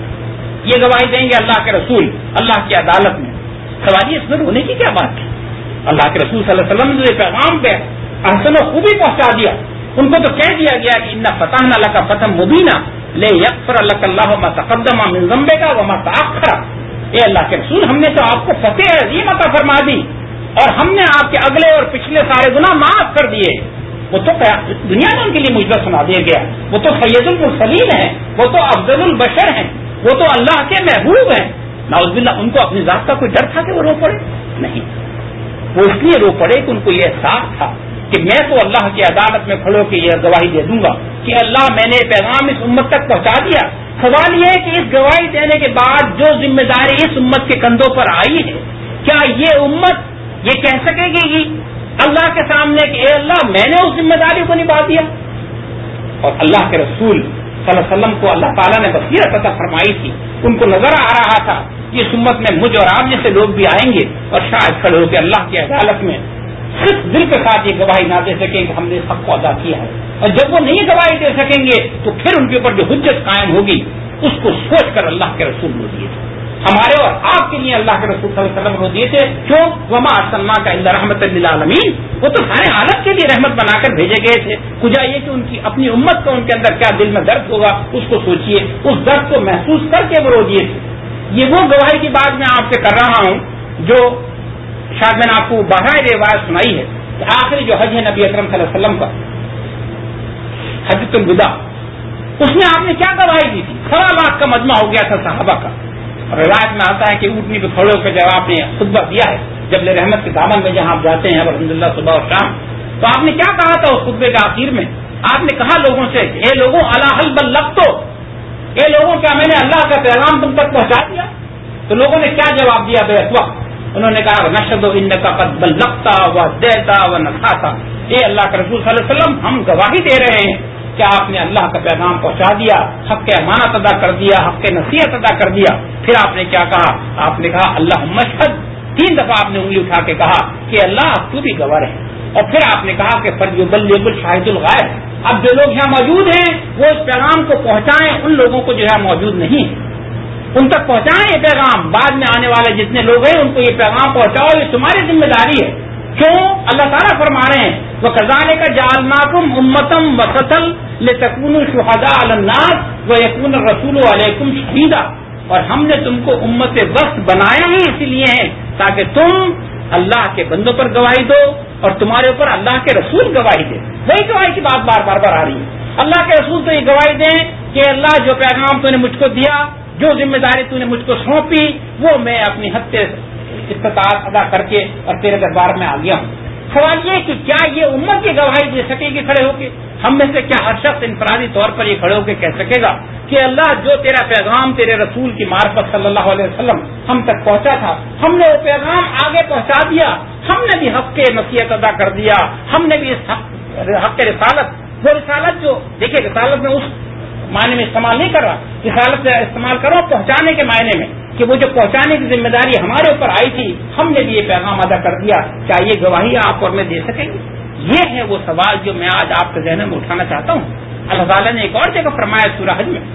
یہ گواہی دیں گے اللہ کے رسول اللہ کی عدالت میں. سوال اس میں رونے کی کیا بات ہے؟ اللہ کے رسول صلی اللہ علیہ وسلم نے پیغام پہ احسن و خوبی پہنچا دیا. ان کو تو کہہ دیا گیا کہ ان فتحنا لک فتحا مبینا لے یغفر لک اللہ ما تقدم من ذنبک وما تأخر. اے اللہ کے رسول ہم نے تو آپ کو فتح عظیم عطا فرما دی اور ہم نے آپ کے اگلے اور پچھلے سارے گناہ معاف کر دیے. وہ تو دنیا میں ان کے لیے مجبور سنا دیا گیا. وہ تو سید المرسلین ہیں, وہ تو افضل البشر ہیں, وہ تو اللہ کے محبوب ہیں. نعوذ باللہ ان کو اپنی ذات کا کوئی ڈر تھا کہ وہ رو پڑے؟ نہیں, وہ اس لیے رو پڑے کہ ان کو یہ احساس تھا کہ میں تو اللہ کی عدالت میں کھڑو کے یہ گواہی دے دوں گا کہ اللہ میں نے پیغام اس امت تک پہنچا دیا. سوال یہ ہے کہ اس گواہی دینے کے بعد جو ذمہ داری اس امت کے کندھوں پر آئی ہے, کیا یہ امت یہ کہہ سکے گی اللہ کے سامنے کہ اے اللہ میں نے اس ذمہ داری کو نبھا دیا؟ اور اللہ کے رسول صلی اللہ علیہ وسلم کو اللہ تعالیٰ نے بصیرت عطا فرمائی تھی, ان کو نظر آ رہا تھا کہ اس امت میں مجھ اور آپ جیسے لوگ بھی آئیں گے اور شاید کھڑے ہو کے اللہ کی عدالت میں صرف دل کے ساتھ یہ گواہی نہ دے سکیں کہ ہم نے حق کو ادا کیا ہے. اور جب وہ نہیں گواہی دے سکیں گے تو پھر ان کے اوپر جو حجت قائم ہوگی اس کو سوچ کر اللہ کے رسول رو دیے تھے. ہمارے اور آپ کے لیے اللہ کے رسول صلی اللہ علیہ وسلم رو دیے تھے. کیوں؟ وما ارسلناک الا رحمۃ للعالمین. وہ تو سارے عالم کے لیے رحمت بنا کر بھیجے گئے تھے. کجا یہ کہ ان کی اپنی امت کا ان کے اندر کیا دل میں درد ہوگا اس کو سوچیے, اس درد کو محسوس کر کے وہ رو دیے تھے. یہ وہ گواہی کی بات میں آپ سے کر رہا ہوں جو شاید میں نے آپ کو بہرائے روایت سنائی ہے کہ آخری جو حج ہے نبی اکرم صلی اللہ علیہ وسلم کا, حجۃ الوداع, اس میں آپ نے کیا گواہی دی تھی؟ سوا لاکھ کا مجمع ہو گیا تھا صحابہ کا. اور روایت میں آتا ہے کہ اونٹنی پہ کھڑے ہو کے جب آپ نے خطبہ دیا ہے جبل رحمت کے دامن میں جہاں آپ جاتے ہیں الحمدللہ صبح اور شام, تو آپ نے کیا کہا تھا اس خطبے کے آخر میں؟ آپ نے کہا لوگوں سے, اے لوگوں الا هل بلغت, اے لوگوں کیا میں نے اللہ کا پیغام تم تک پہنچا دیا؟ تو لوگوں نے کیا جواب دیا بے وقت؟ انہوں نے کہا نشهد انک قد بلغت وادیت ونصحت. اے اللہ کے رسول صلی اللہ علیہ وسلم ہم گواہی دے رہے ہیں کہ آپ نے اللہ کا پیغام پہنچا دیا, حق کے امانت ادا کر دیا, حق کے نصیحت ادا کر دیا. پھر آپ نے کیا کہا؟ آپ نے کہا اللہم اشہد. تین دفعہ آپ نے انگلی اٹھا کے کہا کہ اللہ اب تو بھی گواہ ہے. اور پھر آپ نے کہا کہ فلیبلغ الشاہد الغائب. اب جو لوگ یہاں موجود ہیں وہ اس پیغام کو پہنچائیں ان لوگوں کو جو ہے موجود نہیں ہے, ان تک پہنچائیں یہ پیغام. بعد میں آنے والے جتنے لوگ ہیں ان کو یہ پیغام پہنچاؤ, یہ تمہاری ذمہ داری ہے. کیوں؟ اللہ تعالیٰ فرما رہے ہیں وَكَذَلِكَ جَعَلْنَاكُمْ أُمَّةً وَسَطًا لِتَكُونُوا شُهَدَاءَ عَلَى النَّاسِ وَيَكُونَ الرَّسُولُ عَلَيْكُمْ شَهِيدًا. اور ہم نے تم کو امت وسط بنایا ہی اسی لیے ہے تاکہ تم اللہ کے بندوں پر گواہی دو اور تمہارے اوپر اللہ کے رسول گواہی دے. وہی گواہی کی بات بار بار بار آ رہی ہے. اللہ کے رسول تو یہ گواہی دیں کہ اللہ جو پیغام تو نے مجھ کو دیا, جو ذمہ داری تو نے مجھ کو سونپی, وہ میں اپنی حد سے استطاعت ادا کر کے اور تیرے دربار میں آ گیا ہوں. سوال یہ کہ کیا یہ امت کی گواہی دے سکے گی کھڑے ہو کے؟ ہم میں سے کیا ہر شخص انفرادی طور پر یہ کھڑے ہو کے کہہ سکے گا کہ اللہ جو تیرا پیغام تیرے رسول کی معرفت صلی اللہ علیہ وسلم ہم تک پہنچا تھا, ہم نے وہ پیغام آگے پہنچا دیا, ہم نے بھی حق کے نصیحت ادا کر دیا, ہم نے بھی اس حق, حق رسالت وہ رسالت جو دیکھیں رسالت میں اس معنی میں استعمال نہیں کر رہا، رسالت سے استعمال کر رہا ہوں پہنچانے کے معنی میں کہ وہ جو پہنچانے کی ذمہ داری ہمارے اوپر آئی تھی ہم نے بھی یہ پیغام ادا کر دیا، کیا یہ گواہی آپ اور میں دے سکیں گے؟ یہ ہے وہ سوال جو میں آج آپ کے ذہن میں اٹھانا چاہتا ہوں. اللہ تعالیٰ نے ایک اور جگہ فرمایا سورہ حج میں،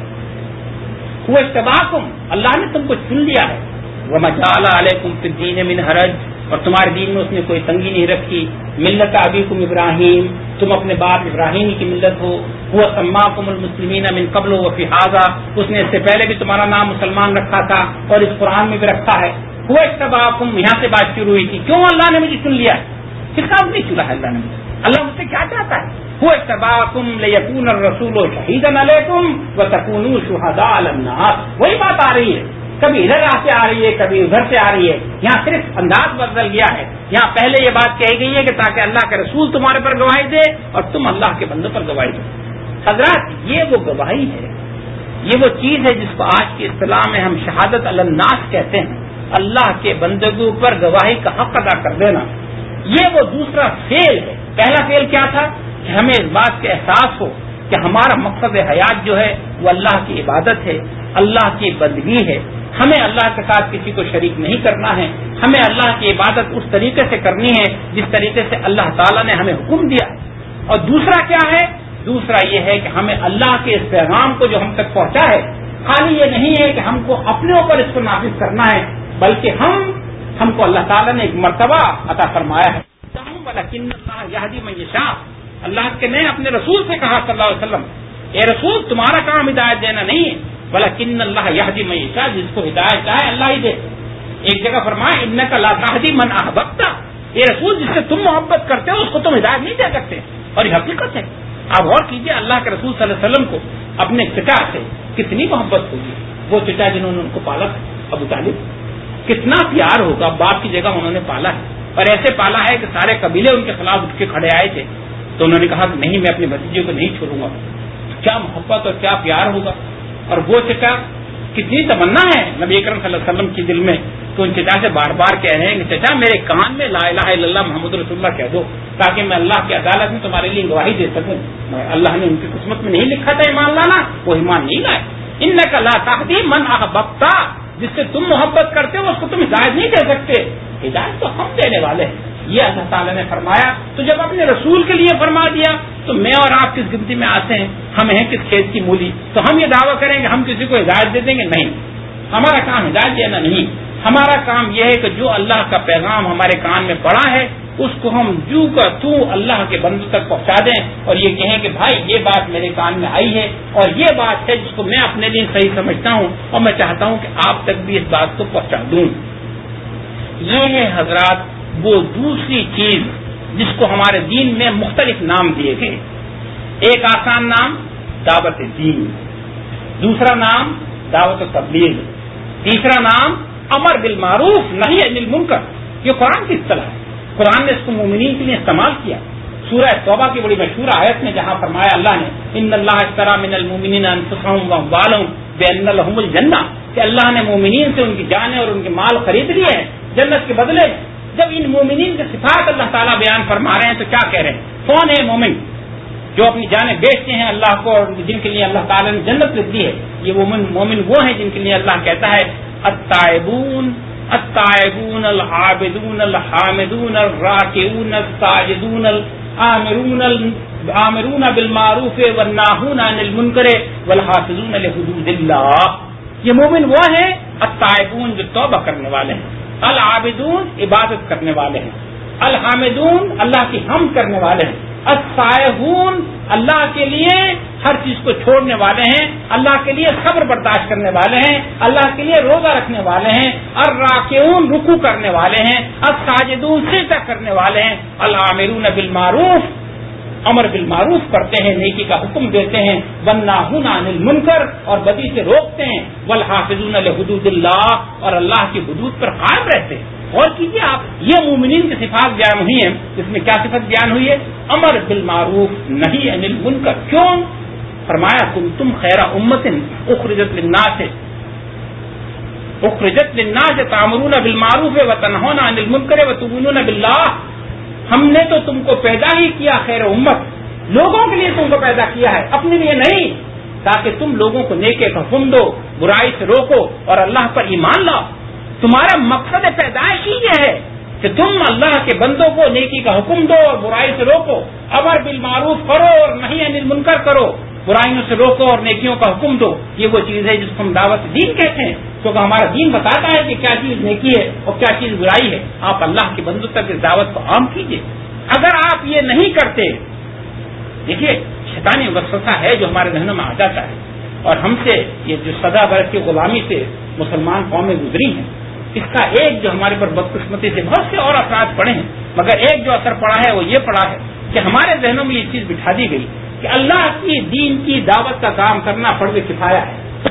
وہ اجتباکم، اللہ نے تم کو چن لیا ہے، وما جعل علیکم فی الدین من حرج، اور تمہارے دین میں اس نے کوئی تنگی نہیں رکھی، ملت ابیکم ابراہیم، تم اپنے باپ ابراہیم کی ملت ہو، هو سماکم المسلمین من قبل وفی ھذا، اس نے اس سے پہلے بھی تمہارا نام مسلمان رکھا تھا اور اس قرآن میں بھی رکھا ہے. هو اجتباکم، یہاں سے بات شروع ہوئی تھی، کیوں اللہ نے مجھے چن لیا ہے؟ کس کام نہیں چنا ہے اللہ نے مجھے؟ اللہ مجھ سے کیا چاہتا ہے؟ هو اجتباکم لیکون الرسول شہیدا علیکم وتکونوا شہداء علی الناس. وہی بات آ رہی ہے، کبھی ادھر سے آ رہی ہے کبھی ادھر سے آ رہی ہے، یہاں صرف انداز بدل گیا ہے. یہاں پہلے یہ بات کہی گئی ہے کہ تاکہ اللہ کے رسول تمہارے پر گواہی دے اور تم اللہ کے بندوں پر گواہی دو. حضرات یہ وہ گواہی ہے، یہ وہ چیز ہے جس کو آج کی اصطلاح میں ہم شہادت علی الناس کہتے ہیں، اللہ کے بندوں پر گواہی کا حق ادا کر دینا. یہ وہ دوسرا فعل ہے. پہلا فعل کیا تھا کہ ہمیں اس بات کا احساس ہو کہ ہمارا مقصد حیات جو ہے وہ اللہ کی عبادت ہے، اللہ کی بندگی ہے، ہمیں اللہ کے ساتھ کسی کو شریک نہیں کرنا ہے، ہمیں اللہ کی عبادت اس طریقے سے کرنی ہے جس طریقے سے اللہ تعالیٰ نے ہمیں حکم دیا. اور دوسرا کیا ہے؟ دوسرا یہ ہے کہ ہمیں اللہ کے اس پیغام کو جو ہم تک پہنچا ہے، خالی یہ نہیں ہے کہ ہم کو اپنے اوپر اس کو نافذ کرنا ہے، بلکہ ہم ہم کو اللہ تعالیٰ نے ایک مرتبہ عطا فرمایا ہے. وَلَكِنَّ اللَّهَ يَهْدِي مَن يَشَاءُ، اللہ کے نے اپنے رسول سے کہا صلی اللہ علیہ وسلم، اے رسول تمہارا کام ہدایت دینا نہیں ہے، وَلَكِنَّ اللَّهَ يَهْدِي مَن يَشَاءُ، جس کو ہدایت چاہے اللہ ہی دے. ایک جگہ فرمایا إِنَّكَ لَا تَهْدِي مَنْ أَحْبَبْتَ، اے رسول جس سے تم محبت کرتے ہو اس کو تم ہدایت نہیں دے سکتے. اور یہ حقیقت ہے. آپ غور کیجئے اللہ کے رسول صلی اللہ علیہ وسلم کو اپنے چچا سے کتنی محبت ہوگی. وہ چچا جنہوں نے ان کو پالا ابو طالب، کتنا پیار ہوگا، باپ کی جگہ انہوں نے پالا ہے، اور ایسے پالا ہے کہ سارے قبیلے ان کے خلاف اٹھ کے کھڑے آئے تھے تو انہوں نے کہا کہ نہیں میں اپنے بھتیجے کو نہیں چھوڑوں گا. کیا محبت اور کیا پیار ہوگا. اور وہ چچا کتنی تمنا ہے نبی اکرم صلی اللہ علیہ وسلم کی دل میں تو ان چچا سے بار بار کہہ رہے ہیں کہ چچا میرے کان میں لا الہ الا اللہ محمد رسول اللہ کہہ دو تاکہ میں اللہ کی عدالت میں تمہارے لیے گواہی دے سکوں. اللہ نے ان کی قسمت میں نہیں لکھا تھا ایمان لانا، وہ ایمان نہیں لائے. انک لا تہدی من احببت، جس سے تم محبت کرتے ہو اس کو تم ہدایت نہیں دے سکتے، ہدایت تو ہم دینے والے ہیں. یہ اللہ تعالیٰ نے فرمایا. تو جب اپنے رسول کے لیے فرما دیا تو میں اور آپ کس گنتی میں آتے ہیں؟ ہم ہیں کس کھیت کی مولی. تو ہم یہ دعویٰ کریں کہ ہم کسی کو ہدایت دے دیں گے؟ نہیں، ہمارا کام ہدایت دینا نہیں. ہمارا کام یہ ہے کہ جو اللہ کا پیغام ہمارے کان میں پڑا ہے اس کو ہم جو کا تو اللہ کے بندوں تک پہنچا دیں اور یہ کہیں کہ بھائی یہ بات میرے کان میں آئی ہے اور یہ بات ہے جس کو میں اپنے لیے صحیح سمجھتا ہوں اور میں چاہتا ہوں کہ آپ تک بھی اس بات کو پہنچا دوں. یہ ہے حضرات وہ دوسری چیز جس کو ہمارے دین میں مختلف نام دیے گئے. ایک آسان نام دعوت دین، دوسرا نام دعوت تبلیغ، تیسرا نام امر بالمعروف نہی عن المنکر. یہ قرآن کی اصطلاح ہے، قرآن نے اس کو مومنین کے لیے استعمال کیا. سورہ توبہ کی بڑی مشہور آیت میں جہاں فرمایا اللہ نے ان اللہ اشتری من المؤمنین انفسهم واموالهم بان لهم الجنہ، کہ اللہ نے مومنین سے ان کی جانیں اور ان کے مال خرید لیے ہیں جنت کے بدلے. جب ان مومنین کے صفات اللہ تعالیٰ بیان فرما رہے ہیں تو کیا کہہ رہے ہیں؟ کون ہے مومن جو اپنی جانیں بیچتے ہیں اللہ کو اور جن کے لیے اللہ تعالیٰ نے جنت لکھ دی ہے؟ یہ مومن مومن وہ ہیں جن کے لیے اللہ کہتا ہے التائبون التائبون العابدون الحامدون الراکعون الساجدون الآمرون الآمرون بالمعروف والناہون عن المنکر والحافظون لحدود اللہ. یہ مومن وہ ہیں التائبون جو توبہ کرنے والے ہیں، العابدون عبادت کرنے والے ہیں، الحامدون اللہ کی حمد کرنے والے ہیں، السائحون اللہ کے لیے ہر چیز کو چھوڑنے والے ہیں، اللہ کے لیے صبر برداشت کرنے والے ہیں، اللہ کے لیے روزہ رکھنے والے ہیں، الراکعون رکوع کرنے والے ہیں، الساجدون سجدہ کرنے والے ہیں، الآمرون بالمعروف امر بالمعروف کرتے ہیں، نیکی کا حکم دیتے ہیں، والناہون عن المنکر اور بدی سے روکتے ہیں، والحافظون لحدود اللہ اور اللہ کی حدود پر قائم رہتے ہیں. اور کیجیے آپ یہ مومنین کی صفات بیان ہوئی ہیں، اس میں کیا صفت بیان ہوئی ہے؟ امر بالمعروف نہی عن المنکر. کیوں؟ فرمایا کنتم خیر امت اخرجت للناس اخرجت للناس تأمرون بالمعروف وتنہون عن المنکر وتؤمنون باللہ. ہم نے تو تم کو پیدا ہی کیا خیر امت لوگوں کے لیے تم کو پیدا کیا ہے، اپنے لیے نہیں، تاکہ تم لوگوں کو نیکی کا حکم دو، برائی سے روکو اور اللہ پر ایمان لاؤ۔ تمہارا مقصد پیدائش ہی یہ ہے کہ تم اللہ کے بندوں کو نیکی کا حکم دو اور برائی سے روکو، امر بالمعروف کرو اور نہی عن المنکر کرو، برائیوں سے روکو اور نیکیوں کا حکم دو۔ یہ وہ چیز ہے جس کو ہم دعوت دین کہتے ہیں، کیونکہ ہمارا دین بتاتا ہے کہ کیا چیز نیکی ہے اور کیا چیز برائی ہے۔ آپ اللہ کے بندوں تک اس دعوت کو عام کیجیے۔ اگر آپ یہ نہیں کرتے، دیکھیے شیطانی وسوسہ ہے جو ہمارے ذہنوں میں آ جاتا ہے، اور ہم سے یہ جو سدا برس کی غلامی سے مسلمان قومیں گزری ہیں، اس کا ایک جو ہمارے پر بدقسمتی سے بہت سے اور اثرات پڑے ہیں، مگر ایک جو اثر پڑا ہے وہ یہ پڑا ہے کہ ہمارے ذہنوں میں یہ چیز بٹھا دی گئی کہ اللہ کی دین کی دعوت کا کام کرنا فرض کفایہ ہے۔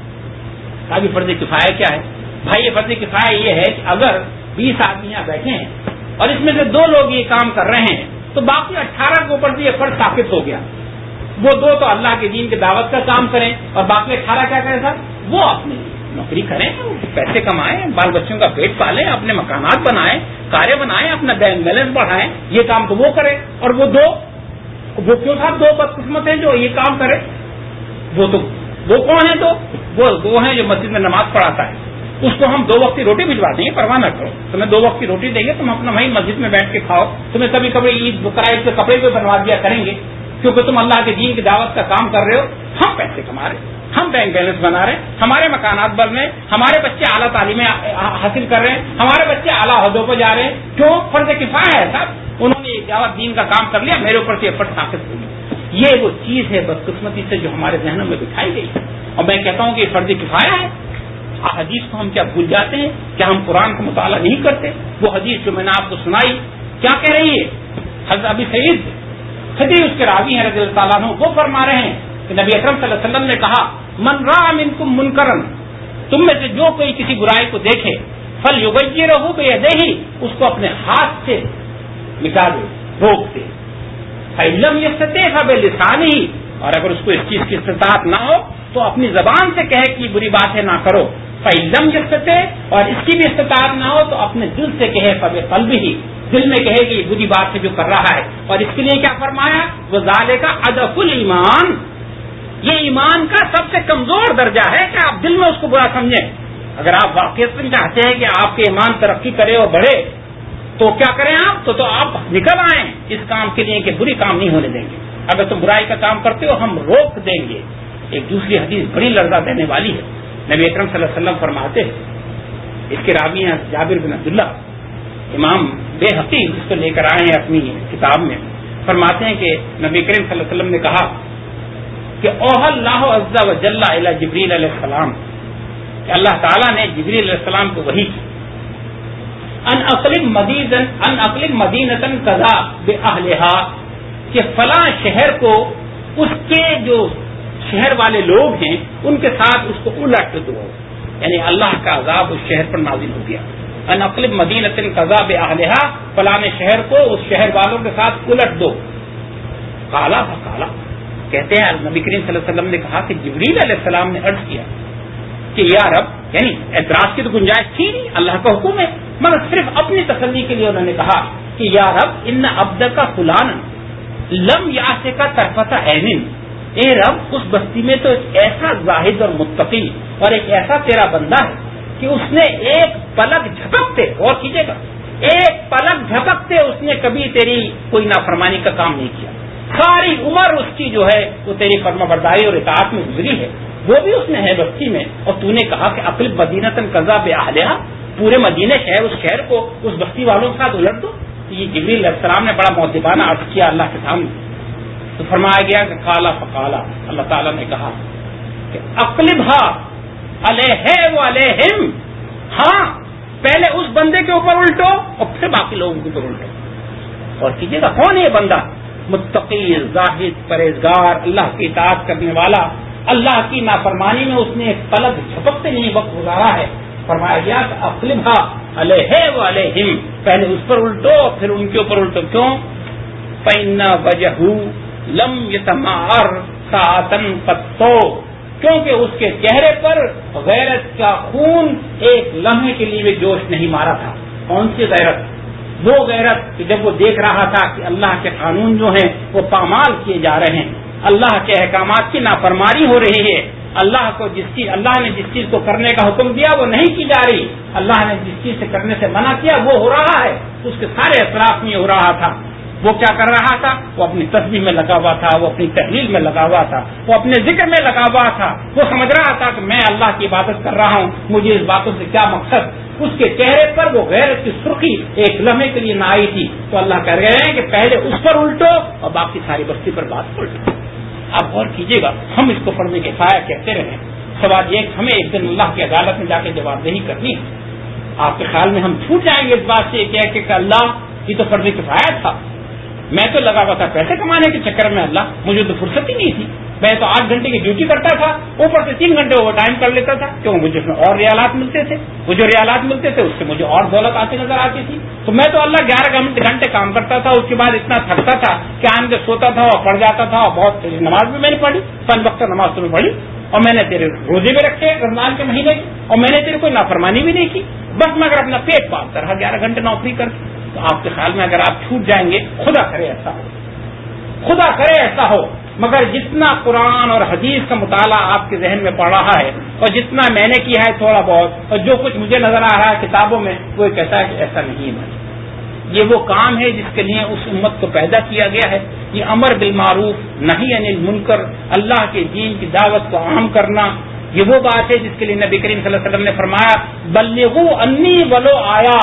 ابھی فرض کفایہ کیا ہے بھائی؟ یہ فرض کفایہ یہ ہے کہ اگر بیس آدمی یہاں بیٹھے ہیں اور اس میں سے دو لوگ یہ کام کر رہے ہیں تو باقی اٹھارہ کے اوپر سے یہ فرض ثابت ہو گیا۔ وہ دو تو اللہ کے دین کی دعوت کا کام کریں اور باقی اٹھارہ کیا کریں صاحب؟ وہ اپنی نوکری کریں، پیسے کمائیں، بال بچوں کا پیٹ پالیں، اپنے مکانات بنائیں، کاریں بنائیں، اپنا بینک بیلنس بڑھائیں۔ یہ کام تو وہ کرے، اور وہ دو وہ کیوں صاحب دو بدقسمت ہیں جو یہ کام کرے؟ وہ تو وہ کون ہے؟ تو وہ وہ ہیں جو مسجد میں نماز پڑھاتا ہے، اس کو ہم دو وقت کی روٹی بھجوا دیں گے، پرواہ نہ کرو، تمہیں دو وقت کی روٹی دیں گے، تم اپنا وہیں مسجد میں بیٹھ کے کھاؤ، تمہیں کبھی کبھی عید بقرعید کے کپڑے بھی بنوا دیا کریں گے، کیونکہ تم اللہ کے دین کی دعوت کا کام کر رہے ہو۔ ہم پیسے کما رہے ہیں، ہم بینک بیلنس بنا رہے ہیں، ہمارے مکانات بن رہے ہیں، ہمارے بچے اعلیٰ تعلیمیں حاصل کر رہے ہیں، ہمارے بچے اعلیٰ عہدوں پہ جا رہے ہیں۔ کیوں؟ فرض کفایہ ہے صاحب، انہوں نے دعوت دین کا کام کر لیا، میرے اوپر سے یہ فرض ثابت ہوگی۔ یہ وہ چیز ہے بدقسمتی سے جو ہمارے ذہنوں میں بٹھائی گئی ہے، اور میں کہتا ہوں کہ یہ فرض کفایہ ہے۔ حدیث کو ہم کیا بھول جاتے ہیں؟ کیا ہم قرآن کا مطالعہ نہیں کرتے؟ وہ حدیث جو میں نے آپ کو سنائی کیا کہہ رہی ہے؟ حضرت ابی سعید خدری اس کے راوی ہیں رضی اللہ تعالیٰ عنہ، وہ فرما رہے ہیں کہ نبی اکرم صلی اللہ علیہ وسلم نے کہا من رأى منکم منکرا، تم میں سے جو کوئی کسی برائی کو دیکھے فلیغیرہ بیدہ، اس کو اپنے ہاتھ سے مٹا دے، روک دے، فإن لم یستطع فبلسانہ، اور اگر اس کو اس چیز کی استطاعت نہ ہو تو اپنی زبان سے کہے کہ بری بات ہے نہ کرو، فإن لم یستطع، اور اس کی بھی استطاعت نہ ہو تو اپنے دل سے کہے، فبقلبہ، دل میں کہے کہ یہ بری بات ہے جو کر رہا ہے۔ اور اس کے لیے کیا فرمایا؟ وذالک اضعف الایمان، یہ ایمان کا سب سے کمزور درجہ ہے کہ آپ دل میں اس کو برا سمجھیں۔ اگر آپ واقعات میں چاہتے ہیں کہ آپ کے ایمان ترقی کرے اور بڑھے تو کیا کریں آپ؟ تو تو آپ نکل آئیں اس کام کے لیے کہ بری کام نہیں ہونے دیں گے۔ اگر تم برائی کا کام کرتے ہو ہم روک دیں گے۔ ایک دوسری حدیث بڑی لرزہ دینے والی ہے، نبی اکرم صلی اللہ علیہ وسلم فرماتے ہیں، اس کے راوی ہیں جابر بن عبداللہ، امام بیہقی اس کو لے کر آئے ہیں اپنی کتاب میں، فرماتے ہیں کہ نبی کریم صلی اللہ علیہ وسلم نے کہا کہ اوحى اللہ عز وجل الی جبریل علیہ السلام، کہ اللہ تعالیٰ نے جبریل علیہ السلام کو وحی کی، ان اقلب مدینہ ان اقلب مدینۃ کذا باہلھا، کہ فلاں شہر کو اس کے جو شہر والے لوگ ہیں ان کے ساتھ اس کو الٹ دو، یعنی اللہ کا عذاب اس شہر پر نازل ہو گیا۔ ان اقلب مدینۃ کذا باہلھا، فلاں شہر کو اس شہر والوں کے ساتھ الٹ دو۔ قالا فقالا، کہتے ہیں نبی کریم صلی اللہ علیہ وسلم نے کہا کہ جبریل علیہ السلام نے عرض کیا کہ یا رب، یعنی اعتراض کی تو گنجائش تھی نہیں، اللہ کا حکم ہے، مگر صرف اپنی تسلی کے لیے انہوں نے کہا کہ یا رب ان عبدک فلانا لم یاسک طرفۃ عین، اے رب اس بستی میں تو ایک ایسا زاہد اور متقی اور ایک ایسا تیرا بندہ ہے کہ اس نے ایک پلک جھپکتے، غور کیجیے گا، ایک پلک جھپکتے اس نے کبھی تیری کوئی نافرمانی کا کام نہیں کیا، ساری عمر اس کی جو ہے وہ تیری فرما برداری اور اطاعت میں گزری ہے، وہ بھی اس نے ہے بستی میں، اور تو نے کہا کہ اقلب مدینۃ کذا باہلھا، پورے مدینہ شہر اس شہر کو اس بستی والوں کے ساتھ الٹ دو۔ یہ جبریل علیہ السلام نے بڑا مؤدبانہ عرض کیا اللہ کے سامنے، تو فرمایا گیا کہ قالا فقالا، اللہ تعالیٰ نے کہا کہ اقلبھا علیہ و علیہم، ہاں پہلے اس بندے کے اوپر الٹو اور پھر باقی لوگوں کے اوپر الٹو۔ اور کیجیے گا کون ہے یہ بندہ؟ متقی، زاہد، پرہیزگار، اللہ کی اطاعت کرنے والا، اللہ کی نافرمانی میں اس نے ایک پلک جھپکتے نہیں وقت گزارا ہے۔ فرمایا گیا کہ اقلبھا علیہ و علیہم، پہلے اس پر الٹو پھر ان کے اوپر الٹو۔ کیوں؟ فإن وجهه لم يتمعر ساعة قط، کیونکہ اس کے چہرے پر غیرت کا خون ایک لمحے کے لیے بھی جوش نہیں مارا تھا۔ کون سی غیرت؟ وہ غیرت کہ جب وہ دیکھ رہا تھا کہ اللہ کے قانون جو ہیں وہ پامال کیے جا رہے ہیں، اللہ کے احکامات کی نافرمانی ہو رہی ہے، اللہ کو جس چیز اللہ نے جس چیز کو کرنے کا حکم دیا وہ نہیں کی جا رہی، اللہ نے جس چیز سے کرنے سے منع کیا وہ ہو رہا ہے، اس کے سارے اطراف میں ہو رہا تھا۔ وہ کیا کر رہا تھا؟ وہ اپنی تسبیح میں لگا ہوا تھا، وہ اپنی تحلیل میں لگا ہوا تھا، وہ اپنے ذکر میں لگا ہوا تھا، وہ سمجھ رہا تھا کہ میں اللہ کی عبادت کر رہا ہوں، مجھے اس باتوں سے کیا مقصد۔ اس کے چہرے پر وہ غیرت کی سرخی ایک لمحے کے لیے نہ آئی تھی، تو اللہ کہہ رہے ہیں کہ پہلے اس پر الٹو اور باقی ساری بستی پر بات الٹو۔ آپ غور کیجیے گا، ہم اس کو پڑھنے کے سایہ کہتے رہے، سوال یہ ہمیں ایک دن اللہ کی عدالت میں جا کے جواب دہی کرنی ہے۔ آپ کے خیال میں ہم چھوٹ جائیں گے اس بات سے کہہ کے کہ اللہ یہ تو فرض کفایہ تھا، میں تو لگا ہوا تھا پیسے کمانے کے چکر میں، اللہ مجھے تو فرصت ہی نہیں تھی، میں تو آٹھ گھنٹے کی ڈیوٹی کرتا تھا، اوپر سے تین گھنٹے اوور ٹائم کر لیتا تھا، کیوں مجھے اس میں اور ریالات ملتے تھے، وہ جو ریالات ملتے تھے اس سے مجھے اور دولت آتی نظر آتی تھی، تو میں تو اللہ گیارہ گھنٹے کام کرتا تھا، اس کے بعد اتنا تھکتا تھا کہ آن کے سوتا تھا اور پڑھ جاتا تھا، اور بہت نماز بھی میں نے پڑھی، پانچ وقت نماز تو میں پڑھی، اور میں نے تیرے روزے بھی رکھے رمضان کے مہینے کی، اور میں نے تیرے کوئی نافرمانی بھی نہیں کی، بس میں اگر اپنا پیٹ پالتا رہا گیارہ گھنٹے نوکری کر کے، تو آپ کے خیال میں اگر آپ چھوٹ جائیں گے، خدا کرے ایسا ہو، خدا کرے ایسا ہو، مگر جتنا قرآن اور حدیث کا مطالعہ آپ کے ذہن میں پڑ رہا ہے اور جتنا میں نے کیا ہے تھوڑا بہت اور جو کچھ مجھے نظر آ رہا ہے کتابوں میں، وہ کہتا ہے کہ ایسا نہیں ہے۔ یہ وہ کام ہے جس کے لیے اس امت کو پیدا کیا گیا ہے، یہ امر بالمعروف نہی عن المنکر، اللہ کے دین کی دعوت کو عام کرنا، یہ وہ بات ہے جس کے لیے نبی کریم صلی اللہ علیہ وسلم نے فرمایا بلغوا انی ولو آیا،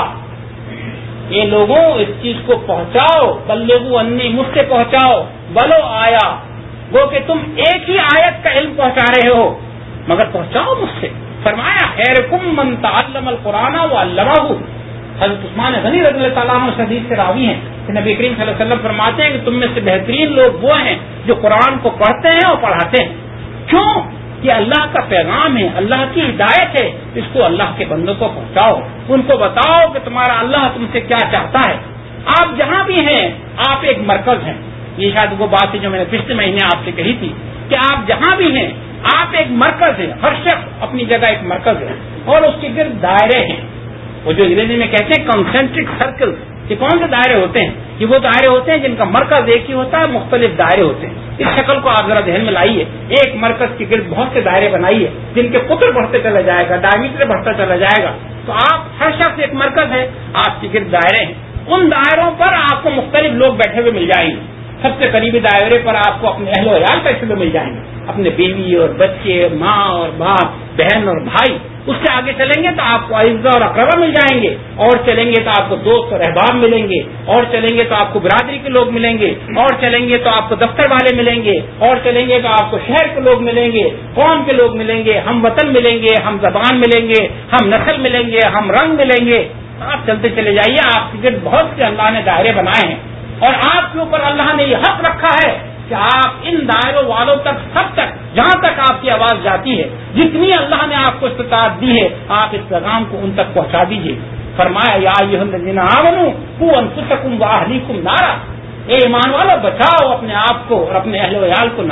یہ لوگوں اس چیز کو پہنچاؤ، بلغوا انی مجھ سے پہنچاؤ، ولو آیا وہ کہ تم ایک ہی آیت کا علم پہنچا رہے ہو مگر پہنچاؤ مجھ سے۔ فرمایا خیرکم من تعلم القرآن وعلمہ، حضرت عثمان غنی رضی اللہ تعالیٰ عنہ حدیث سے راوی ہیں کہ نبی کریم صلی اللہ علیہ وسلم فرماتے ہیں کہ تم میں سے بہترین لوگ وہ ہیں جو قرآن کو پڑھتے ہیں اور پڑھاتے ہیں۔ کیوں؟ یہ اللہ کا پیغام ہے، اللہ کی ہدایت ہے، اس کو اللہ کے بندوں کو پہنچاؤ، ان کو بتاؤ کہ تمہارا اللہ تم سے کیا چاہتا ہے۔ آپ جہاں بھی ہیں آپ ایک مرکز ہیں، یہ شاید وہ بات ہے جو میں نے پچھلے مہینے آپ سے کہی تھی کہ آپ جہاں بھی ہیں آپ ایک مرکز ہیں، ہر شخص اپنی جگہ ایک مرکز ہے اور اس کے گرد دائرے ہیں، وہ جو انگریزی میں کہتے ہیں کنسنٹرک سرکل۔ یہ کون سے دائرے ہوتے ہیں؟ یہ وہ دائرے ہوتے ہیں جن کا مرکز ایک ہی ہوتا ہے، مختلف دائرے ہوتے ہیں۔ اس شکل کو آپ ذرا ذہن میں لائیے، ایک مرکز کے گرد بہت سے دائرے بنائیے جن کے قطر بڑھتے چلا جائے گا، ڈائمیٹر بڑھتا چلا جائے گا، تو آپ ہر شخص ایک مرکز ہے، آپ کے گرد دائرے ہیں، ان دائروں پر آپ کو مختلف لوگ بیٹھے ہوئے مل جائیں گے۔ سب سے قریبی دائرے پر آپ کو اپنے اہل و عیال بیٹھے ہوئے مل جائیں گے، اپنے بیوی اور بچے، ماں اور باپ، بہن اور بھائی۔ اس سے آگے چلیں گے تو آپ کو اعزا اور اقربا مل جائیں گے، اور چلیں گے تو آپ کو دوست اور احباب ملیں گے، اور چلیں گے تو آپ کو برادری کے لوگ ملیں گے، اور چلیں گے تو آپ کو دفتر والے ملیں گے، اور چلیں گے تو آپ کو شہر کے لوگ ملیں گے، قوم کے لوگ ملیں گے، ہم وطن ملیں گے، ہم زبان ملیں گے، ہم نسل ملیں گے، ہم رنگ ملیں گے۔ آپ چلتے چلے جائیے، آپ کے گرد بہت سے اللہ نے دائرے بنائے ہیں، اور آپ کے اوپر اللہ نے یہ حق رکھا ہے کہ آپ ان دائروں والوں تک، سب تک، جہاں تک آپ کی آواز جاتی ہے، جتنی اللہ نے آپ کو استطاعت دی ہے، آپ اس پیغام کو ان تک پہنچا دیجیے۔ فرمایا یا ایھا الذین آمنوا قوا انفسکم واہلیکم نارا، اے ایمان والو بچاؤ اپنے آپ کو اور اپنے اہل و عیال کو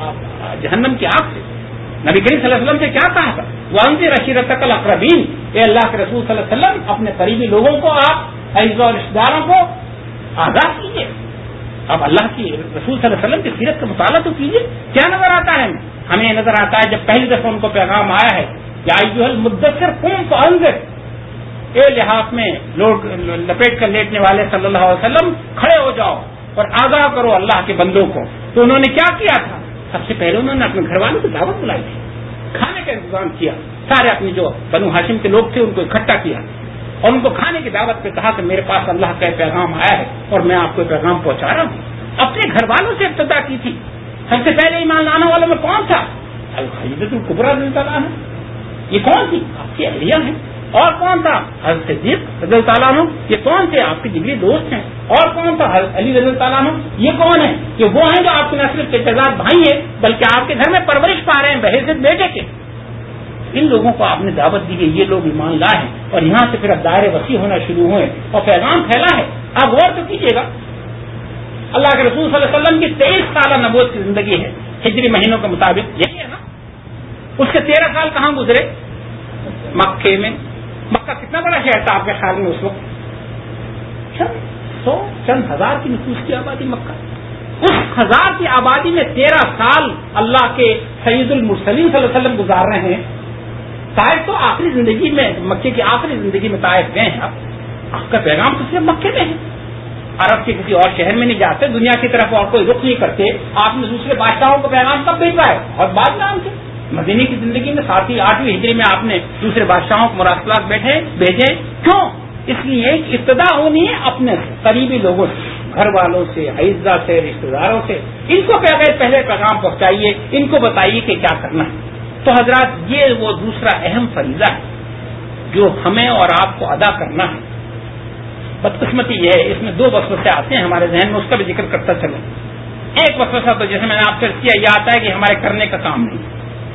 جہنم کی آگ سے۔ نبی کریم صلی اللہ علیہ وسلم سے کیا کہا تھا؟ وانذر عشیرتک الاقربین، اے اللہ کے رسول صلی اللہ علیہ وسلم اپنے قریبی لوگوں کو، آپ اعزاء اور رشتہ داروں کو آگاہ کیجیے۔ اب اللہ کی رسول صلی اللہ علیہ وسلم کی سیرت کا مطالعہ تو کیجیے، کیا نظر آتا ہے ہمیں؟ یہ نظر آتا ہے جب پہلی دفعہ ان کو پیغام آیا ہے یا ایھا المدثر قم فانذر، اے لحاف میں لوگ لپیٹ کر لیٹنے والے صلی اللہ علیہ وسلم کھڑے ہو جاؤ اور آگاہ کرو اللہ کے بندوں کو۔ تو انہوں نے کیا کیا تھا؟ سب سے پہلے انہوں نے اپنے گھر والوں کو دعوت بلائی تھی، کھانے کا انتظام کیا، سارے اپنے جو بنو ہاشم کے لوگ تھے ان کو اکٹھا کیا اور ان کو کھانے کی دعوت پہ کہا کہ میرے پاس اللہ کا پیغام آیا ہے اور میں آپ کو پیغام پہنچا رہا ہوں۔ اپنے گھر والوں سے ابتدا کی تھی۔ سب سے پہلے ایمان لانے والوں میں کون تھا؟ خدیجہ الکبریٰ رضی اللہ عنہا، یہ کون تھی؟ آپ کی اہلیہ ہیں۔ اور کون تھا؟ حضرت صدیق رضی اللہ عنہ، یہ کون تھے؟ آپ کے جگری دوست ہیں۔ اور کون تھا؟ حضرت علی رضی اللہ عنہ، یہ کون ہے؟ کہ وہ ہیں جو آپ کے نہ صرف تجارت بھائی ہیں بلکہ آپ کے گھر میں پرورش پا رہے ہیں بحیثیت بیٹے کے۔ ان لوگوں کو آپ نے دعوت دی ہے، یہ لوگ ایمان لائے ہیں، اور یہاں سے پھر اب دائرے وسیع ہونا شروع ہوئے اور پیغام پھیلا ہے۔ آپ غور تو کیجیے گا، اللہ کے رسول صلی اللہ علیہ وسلم کی تیئیس سالہ نبوت کی زندگی ہے ہجری مہینوں کے مطابق، یہی ہے نا؟ اس کے تیرہ سال کہاں گزرے؟ مکے میں۔ مکہ کتنا بڑا شہر تھا آپ کے خیال میں اس وقت؟ چند سو چند ہزار کی نفوس کی آبادی مکہ. اس ہزار کی آبادی میں تیرہ سال اللہ کے سید المرسلین صلی اللہ علیہ وسلم گزار رہے ہیں. طائف تو آخری زندگی میں، مکے کی آخری زندگی میں طائف گئے ہیں. اب آپ کا پیغام تو صرف مکے میں ہے، عرب کے کسی اور شہر میں نہیں جاتے، دنیا کی طرف اور کوئی رخ نہیں کرتے. آپ نے دوسرے بادشاہوں کو پیغام کب بھیجا ہے؟ بہت بعد میں. آن کے مدینے کی زندگی میں ساتویں آٹھویں ہجری میں آپ نے دوسرے بادشاہوں کو مراسلات بیٹھے بھیجے. کیوں؟ اس لیے کہ ابتدا ہونی ہے اپنے قریبی لوگوں سے، گھر والوں سے، اعزا سے، رشتے داروں سے. ان کو پہلے پیغام پہنچائیے، ان کو بتائیے کہ کیا کرنا ہے. تو حضرات یہ وہ دوسرا اہم فریضہ ہے جو ہمیں اور آپ کو ادا کرنا ہے. بدقسمتی یہ ہے اس میں دو وسوسے آتے ہیں ہمارے ذہن میں، اس کا بھی ذکر کرتا چلوں. ایک وسوسہ تو جیسے میں نے آپ سے کیا یہ آتا ہے کہ ہمارے کرنے کا کام نہیں،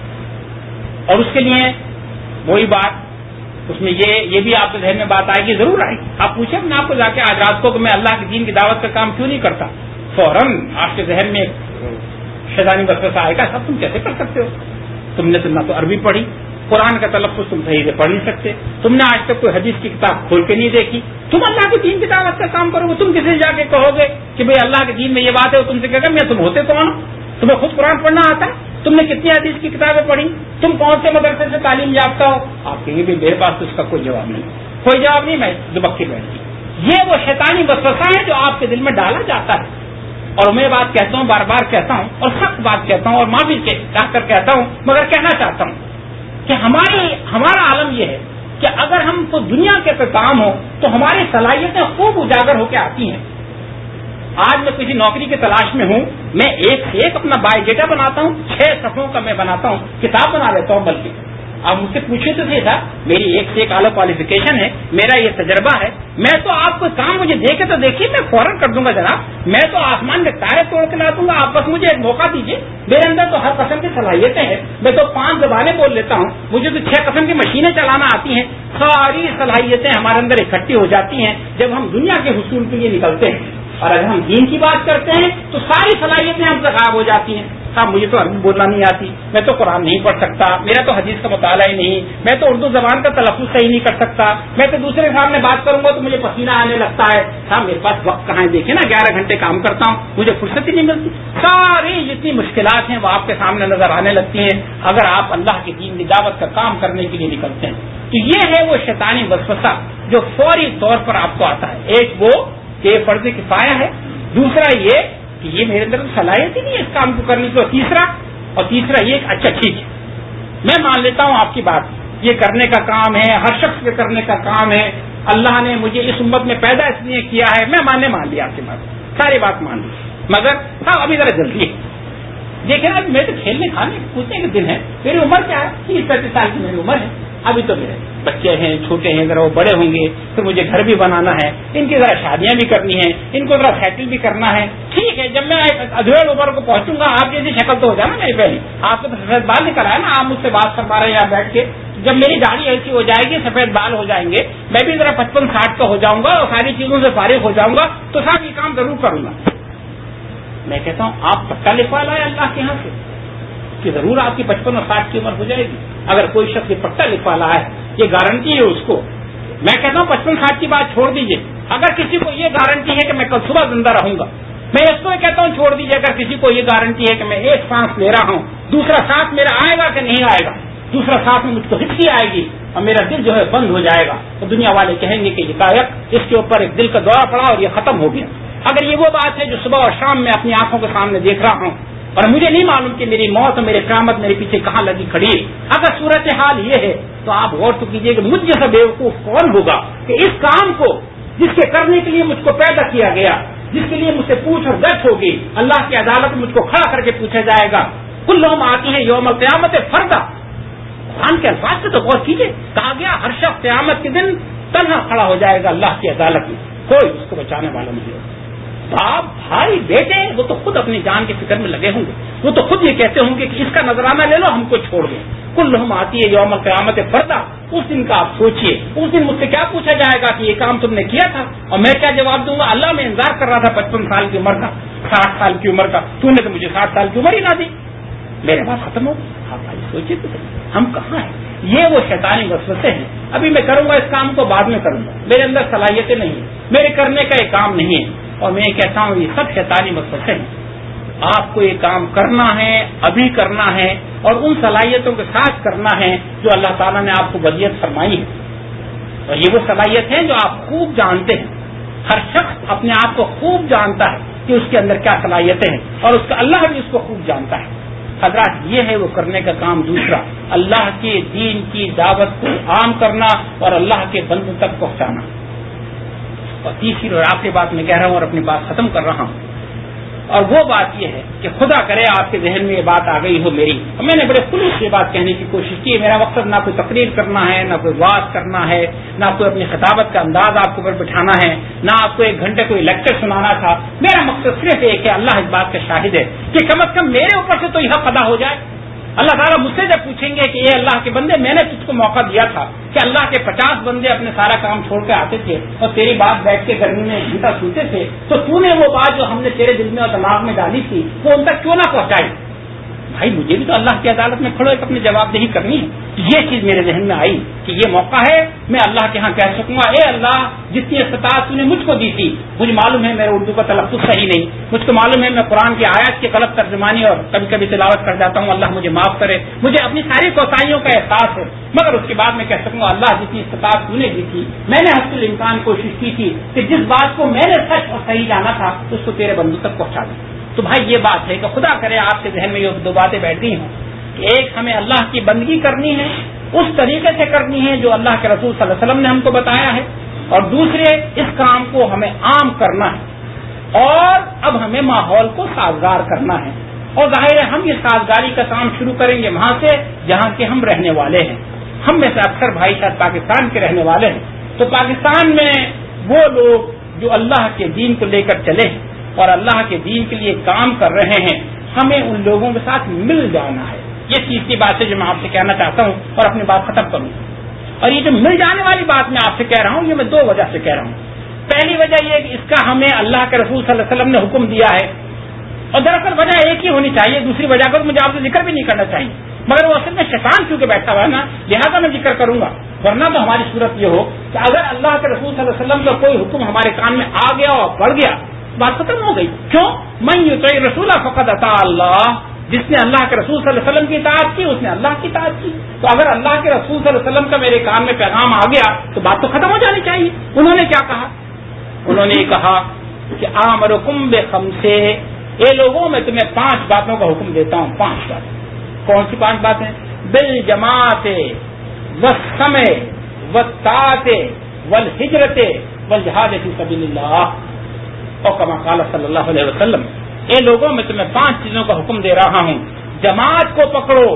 اور اس کے لیے وہی بات اس میں یہ یہ بھی آپ کے ذہن میں بات آئے گی، ضرور آئے گی. آپ پوچھیں اپنے آپ کو جا کے آج رات کو کہ میں اللہ کے دین کی دعوت کا کام کیوں نہیں کرتا، فوراً آپ کے ذہن میں شیطانی وسوسہ آئے گا، سب تم کیسے کر سکتے ہو؟ تم نے تو نہ تو عربی پڑھی، قرآن کا تلفظ تم صحیح سے پڑھ نہیں سکتے، تم نے آج تک کوئی حدیث کی کتاب کھول کے نہیں دیکھی، تم اللہ کے دین کی دعوت کا کام کرو گے. تم کسی سے جا کے کہو گے کہ بھئی اللہ کے دین میں یہ بات ہے، وہ تم سے کہے گا میں تم ہوتے کون؟ تمہیں خود قرآن پڑھنا آتا ہے؟ تم نے کتنی حدیث کی کتابیں پڑھی؟ تم کون سے مدرسے سے تعلیم یافتہ ہو؟ آپ کہیں بھی میرے پاس تو اس کا کوئی جواب نہیں، کوئی جواب نہیں. میں دبک کے بیٹھ گئی. یہ وہ شیطانی وسوسہ ہے جو آپ کے دل میں ڈالا جاتا ہے. اور میں بات کہتا ہوں، بار بار کہتا ہوں، اور سخت بات کہتا ہوں، اور معافی چاہ کر کہتا ہوں، مگر کہنا چاہتا ہوں کہ ہماری ہمارا عالم یہ ہے کہ اگر ہم کو دنیا کے پہ کام ہو تو ہماری صلاحیتیں خوب اجاگر ہو کے آتی ہیں. آج میں کسی نوکری کی تلاش میں ہوں، میں ایک سے ایک اپنا بایو ڈیٹا بناتا ہوں، چھ صفحوں کا میں بناتا ہوں، کتاب بنا لیتا ہوں. بلکہ آپ مجھ سے پوچھے تو تھے تھا، میری ایک سے ایک اعلیٰ کوالیفیکیشن ہے، میرا یہ تجربہ ہے. میں تو آپ کو کام مجھے دے کے تو دیکھیے، میں فوراً کر دوں گا جناب. میں تو آسمان میں تارے توڑ کے لا دوں گا. آپ بس مجھے ایک موقع دیجیے. میرے اندر تو ہر قسم کی صلاحیتیں ہیں. میں تو پانچ زبانیں بول لیتا ہوں، مجھے تو چھ قسم کی مشینیں چلانا آتی ہیں. ساری صلاحیتیں ہمارے اندر اکٹھی ہو جاتی ہیں جب ہم دنیا کے حصول کے لیے نکلتے ہیں. اور اگر ہم دین کی بات کرتے ہیں تو ساری صلاحیتیں ہم سے غائب ہو جاتی ہیں. صاحب مجھے تو عربی بولنا نہیں آتی، میں تو قرآن نہیں پڑھ سکتا، میرا تو حدیث کا مطالعہ ہی نہیں، میں تو اردو زبان کا تلفظ صحیح نہیں کر سکتا، میں تو دوسرے کے سامنے بات کروں گا تو مجھے پسینہ آنے لگتا ہے. صاحب میرے پاس وقت کہاں ہے؟ دیکھیں نا گیارہ گھنٹے کام کرتا ہوں، مجھے فرصت ہی نہیں ملتی. ساری جتنی مشکلات ہیں وہ آپ کے سامنے نظر آنے لگتی ہیں اگر آپ اللہ کے دین کی دعوت کا کام کرنے کے لیے نکلتے ہیں. تو یہ ہے وہ شیطانی وسوسہ جو فوری طور پر آپ کو آتا ہے. ایک وہ کہ یہ فرض کفایہ ہے، دوسرا یہ کہ یہ میرے اندر صلاحیت ہی نہیں ہے اس کام کو کرنے کی، اور تیسرا اور تیسرا یہ کہ اچھا ٹھیک ہے میں مان لیتا ہوں آپ کی بات، یہ کرنے کا کام ہے، ہر شخص کے کرنے کا کام ہے، اللہ نے مجھے اس امت میں پیدا اس لیے کیا ہے. میں ماننے مان لیا آپ کی بات، ساری بات مان لی، مگر ہاں ابھی ذرا جلدی ہے. دیکھیں نا میرے تو کھیلنے کھانے پوچھنے کے دن ہے. میری عمر کیا ہے؟ تیس پینتیس سال کی میری عمر ہے. ابھی تو میرے بچے ہیں، چھوٹے ہیں، ذرا وہ بڑے ہوں گے پھر مجھے گھر بھی بنانا ہے، ان کی ذرا شادیاں بھی کرنی ہیں، ان کو ذرا سیٹل بھی کرنا ہے. ٹھیک ہے جب میں ادھیڑ عمر کو پہنچوں گا آپ جیسی شکل تو ہو جانا میری پہلی. آپ کو تو سفید بال نکل آئے نا، آپ مجھ سے بات کر پا رہے ہیں یہاں بیٹھ کے. جب میری داڑھی ایسی ہو جائے گی، سفید بال ہو جائیں گے، میں بھی ذرا پچپن ساٹھ کا ہو جاؤں گا اور ساری چیزوں سے فارغ ہو جاؤں گا تو صاحب یہ کام ضرور کروں گا. میں کہتا ہوں آپ پکا لکھوا لائے اللہ کے یہاں سے کہ ضرور آپ کی پچپن اور ساٹھ کی عمر ہو جائے گی. اگر کوئی شخص یہ پکا لکھوا لا ہے، یہ گارنٹی ہے اس کو. میں کہتا ہوں پچپن ساٹھ کی بات چھوڑ دیجئے، اگر کسی کو یہ گارنٹی ہے کہ میں کل صبح زندہ رہوں گا، میں اس کو کہتا ہوں چھوڑ دیجئے. اگر کسی کو یہ گارنٹی ہے کہ میں ایک سانس لے رہا ہوں، دوسرا سانس میرا آئے گا کہ نہیں آئے گا، دوسرا سانس میں مجھ کو ہچکی آئے گی اور میرا دل جو ہے بند ہو جائے گا، تو دنیا والے کہیں گے کہ یہ کائق اس کے اوپر ایک دل کا دورہ پڑا اور یہ ختم ہو گیا. اگر یہ وہ بات ہے جو صبح اور شام میں اپنی آنکھوں کے سامنے دیکھ رہا ہوں اور مجھے نہیں معلوم کہ میری موت اور میری قیامت میرے پیچھے کہاں لگی کھڑی ہے، اگر صورتحال یہ ہے تو آپ غور تو کیجئے کہ مجھ جیسا بیوقوف کون ہوگا کہ اس کام کو جس کے کرنے کے لیے مجھ کو پیدا کیا گیا، جس کے لیے مجھ سے پوچھ اور گچھ ہوگی، اللہ کی عدالت میں مجھ کو کھڑا کر کے پوچھا جائے گا. کل لوگ آتی ہیں یوم القیامت فردا. قرآن کے الفاظ سے تو غور کیجئے، کہا گیا ہر شخص قیامت کے دن تنہا کھڑا ہو جائے گا اللہ کی عدالت میں، کوئی اس کو بچانے والا نہیں ہوگا. باپ بھائی بیٹے وہ تو خود اپنی جان کی فکر میں لگے ہوں گے، وہ تو خود یہ کہتے ہوں گے کہ اس کا نذرانہ لے لو ہم کو چھوڑ دیں. کل لوگ آتی ہے یوم قیامت فردا. اس دن کا آپ سوچئے، اس دن مجھ سے کیا پوچھا جائے گا کہ یہ کام تم نے کیا تھا، اور میں کیا جواب دوں گا؟ اللہ میں انتظار کر رہا تھا پچپن سال کی عمر کا، ساٹھ سال کی عمر کا، تو نے تو مجھے ساٹھ سال کی عمر ہی نہ دی، میرے بات ختم ہو. آپ بھائی سوچیے تو ہم کہاں ہیں. یہ وہ شیطانی وسوسے ہیں. ابھی میں کروں گا اس کام کو، بعد میں کروں گا، میرے اندر صلاحیتیں نہیں ہیں. میرے کرنے کا یہ کام نہیں ہے. اور میں یہ کہتا ہوں یہ سب شیطانی وسوسے ہیں. آپ کو یہ کام کرنا ہے، ابھی کرنا ہے، اور ان صلاحیتوں کے ساتھ کرنا ہے جو اللہ تعالیٰ نے آپ کو ودیعت فرمائی ہے. اور یہ وہ صلاحیت ہے جو آپ خوب جانتے ہیں. ہر شخص اپنے آپ کو خوب جانتا ہے کہ اس کے اندر کیا صلاحیتیں ہیں، اور اس کا اللہ بھی اس کو خوب جانتا ہے. حضرات یہ ہے وہ کرنے کا کام. دوسرا، اللہ کے دین کی دعوت کو عام کرنا اور اللہ کے بندوں تک پہنچانا. اور تیسری اور آخری بات میں کہہ رہا ہوں اور اپنی بات ختم کر رہا ہوں، اور وہ بات یہ ہے کہ خدا کرے آپ کے ذہن میں یہ بات آ گئی ہو میری. میں نے بڑے خلوص سے بات کہنے کی کوشش کی. میرا مقصد نہ کوئی تقریر کرنا ہے، نہ کوئی وعظ کرنا ہے، نہ کوئی اپنی خطابت کا انداز آپ کو پر بٹھانا ہے، نہ آپ کو ایک گھنٹے کوئی لیکچر سنانا تھا. میرا مقصد صرف یہ کہ اللہ اس بات کا شاہد ہے کہ کم از کم میرے اوپر سے تو یہ حق ادا ہو جائے. اللہ تعالیٰ مجھ سے جب پوچھیں گے کہ اے اللہ کے بندے، میں نے تجھ کو موقع دیا تھا کہ اللہ کے پچاس بندے اپنے سارا کام چھوڑ کے آتے تھے اور تیری بات بیٹھ کے گرمی میں گھنٹہ سنتے تھے، تو تو نے وہ بات جو ہم نے تیرے دل میں اور دماغ میں ڈالی تھی وہ ان تک کیوں نہ پہنچائی؟ بھائی مجھے بھی تو اللہ کی عدالت میں کھڑے اپنی جواب دہی کرنی ہے. یہ چیز میرے ذہن میں آئی کہ یہ موقع ہے میں اللہ کے ہاں کہہ سکوں گا، اے اللہ جتنی استطاعت تو نے مجھ کو دی تھی، مجھے معلوم ہے میرے اردو کا تلفظ صحیح نہیں، مجھ کو معلوم ہے میں قرآن کی آیات کی غلط ترجمانی اور کبھی کبھی تلاوت کر جاتا ہوں، اللہ مجھے معاف کرے، مجھے اپنی ساری کوتاہیوں کا احساس ہے. مگر اس کے بعد میں کہہ سکوں گا اللہ جتنی استطاعت تو نے دی تھی، میں نے حسب الامکان کوشش کی تھی کہ جس بات کو میں نے سچ اور صحیح جانا تھا اس کو تیرے بندوں تک پہنچا دوں. تو بھائی یہ بات ہے کہ خدا کرے آپ کے ذہن میں یہ دو باتیں بیٹھتی ہیں کہ ایک ہمیں اللہ کی بندگی کرنی ہے، اس طریقے سے کرنی ہے جو اللہ کے رسول صلی اللہ علیہ وسلم نے ہم کو بتایا ہے، اور دوسرے اس کام کو ہمیں عام کرنا ہے اور اب ہمیں ماحول کو سازگار کرنا ہے. اور ظاہر ہے ہم یہ سازگاری کا کام شروع کریں گے وہاں سے جہاں کے ہم رہنے والے ہیں. ہم میں سے اکثر بھائی شاید پاکستان کے رہنے والے ہیں، تو پاکستان میں وہ لوگ جو اللہ کے دین کو لے کر چلے ہیں اور اللہ کے دین کے لیے کام کر رہے ہیں، ہمیں ان لوگوں کے ساتھ مل جانا ہے. یہ تیسری بات ہے جو میں آپ سے کہنا چاہتا ہوں اور اپنی بات ختم کروں. اور یہ جو مل جانے والی بات میں آپ سے کہہ رہا ہوں، یہ میں دو وجہ سے کہہ رہا ہوں. پہلی وجہ یہ کہ اس کا ہمیں اللہ کے رسول صلی اللہ علیہ وسلم نے حکم دیا ہے، اور دراصل وجہ ایک ہی ہونی چاہیے، دوسری وجہ کا مجھے آپ سے ذکر بھی نہیں کرنا چاہیے، مگر وہ اصل میں شیطان کیونکہ بیٹھا ہوا ہے نا، لہٰذا میں ذکر کروں گا. ورنہ تو ہماری صورت یہ ہو کہ اگر اللہ کے رسول صلی اللہ علیہ وسلم کا کوئی حکم ہمارے کان میں آ گیا اور پڑ گیا، بات ختم ہو گئی. کیوں؟ من یطع الرسول فقد اطاع اللہ. جس نے اللہ کے رسول صلی اللہ علیہ وسلم کی اطاعت کی اس نے اللہ کی اطاعت کی. تو اگر اللہ کے رسول صلی اللہ علیہ وسلم کا میرے کان میں پیغام آ گیا تو بات تو ختم ہو جانی چاہیے. انہوں نے کیا کہا؟ انہوں نے کہا کہ آمرکم بخمسے، اے لوگوں میں تمہیں پانچ باتوں کا حکم دیتا ہوں. پانچ باتیں. کون سی پانچ باتیں؟ بالجماعت والسمع والطاعت والہجرت والجہاد فی سبیل اللہ، اور کما قال صلی اللہ علیہ وسلم. اے لوگوں میں تمہیں پانچ چیزوں کا حکم دے رہا ہوں. جماعت کو پکڑو،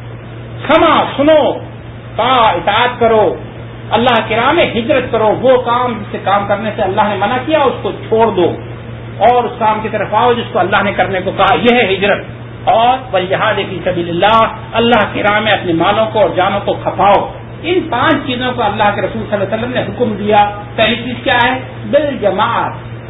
سما سنو، تا اطاعت کرو، اللہ کی راہ میں ہجرت کرو. وہ کام جس سے کام کرنے سے اللہ نے منع کیا اس کو چھوڑ دو اور اس کام کی طرف آؤ جس کو اللہ نے کرنے کو کہا، یہ ہے ہجرت. اور والجہاد فی سبیل اللہ، اللہ کی راہ میں اپنے مالوں کو اور جانوں کو کھپاؤ. ان پانچ چیزوں کو اللہ کے رسول صلی اللہ علیہ وسلم نے حکم دیا. پہلی چیز کیا ہے؟ بالجماعت.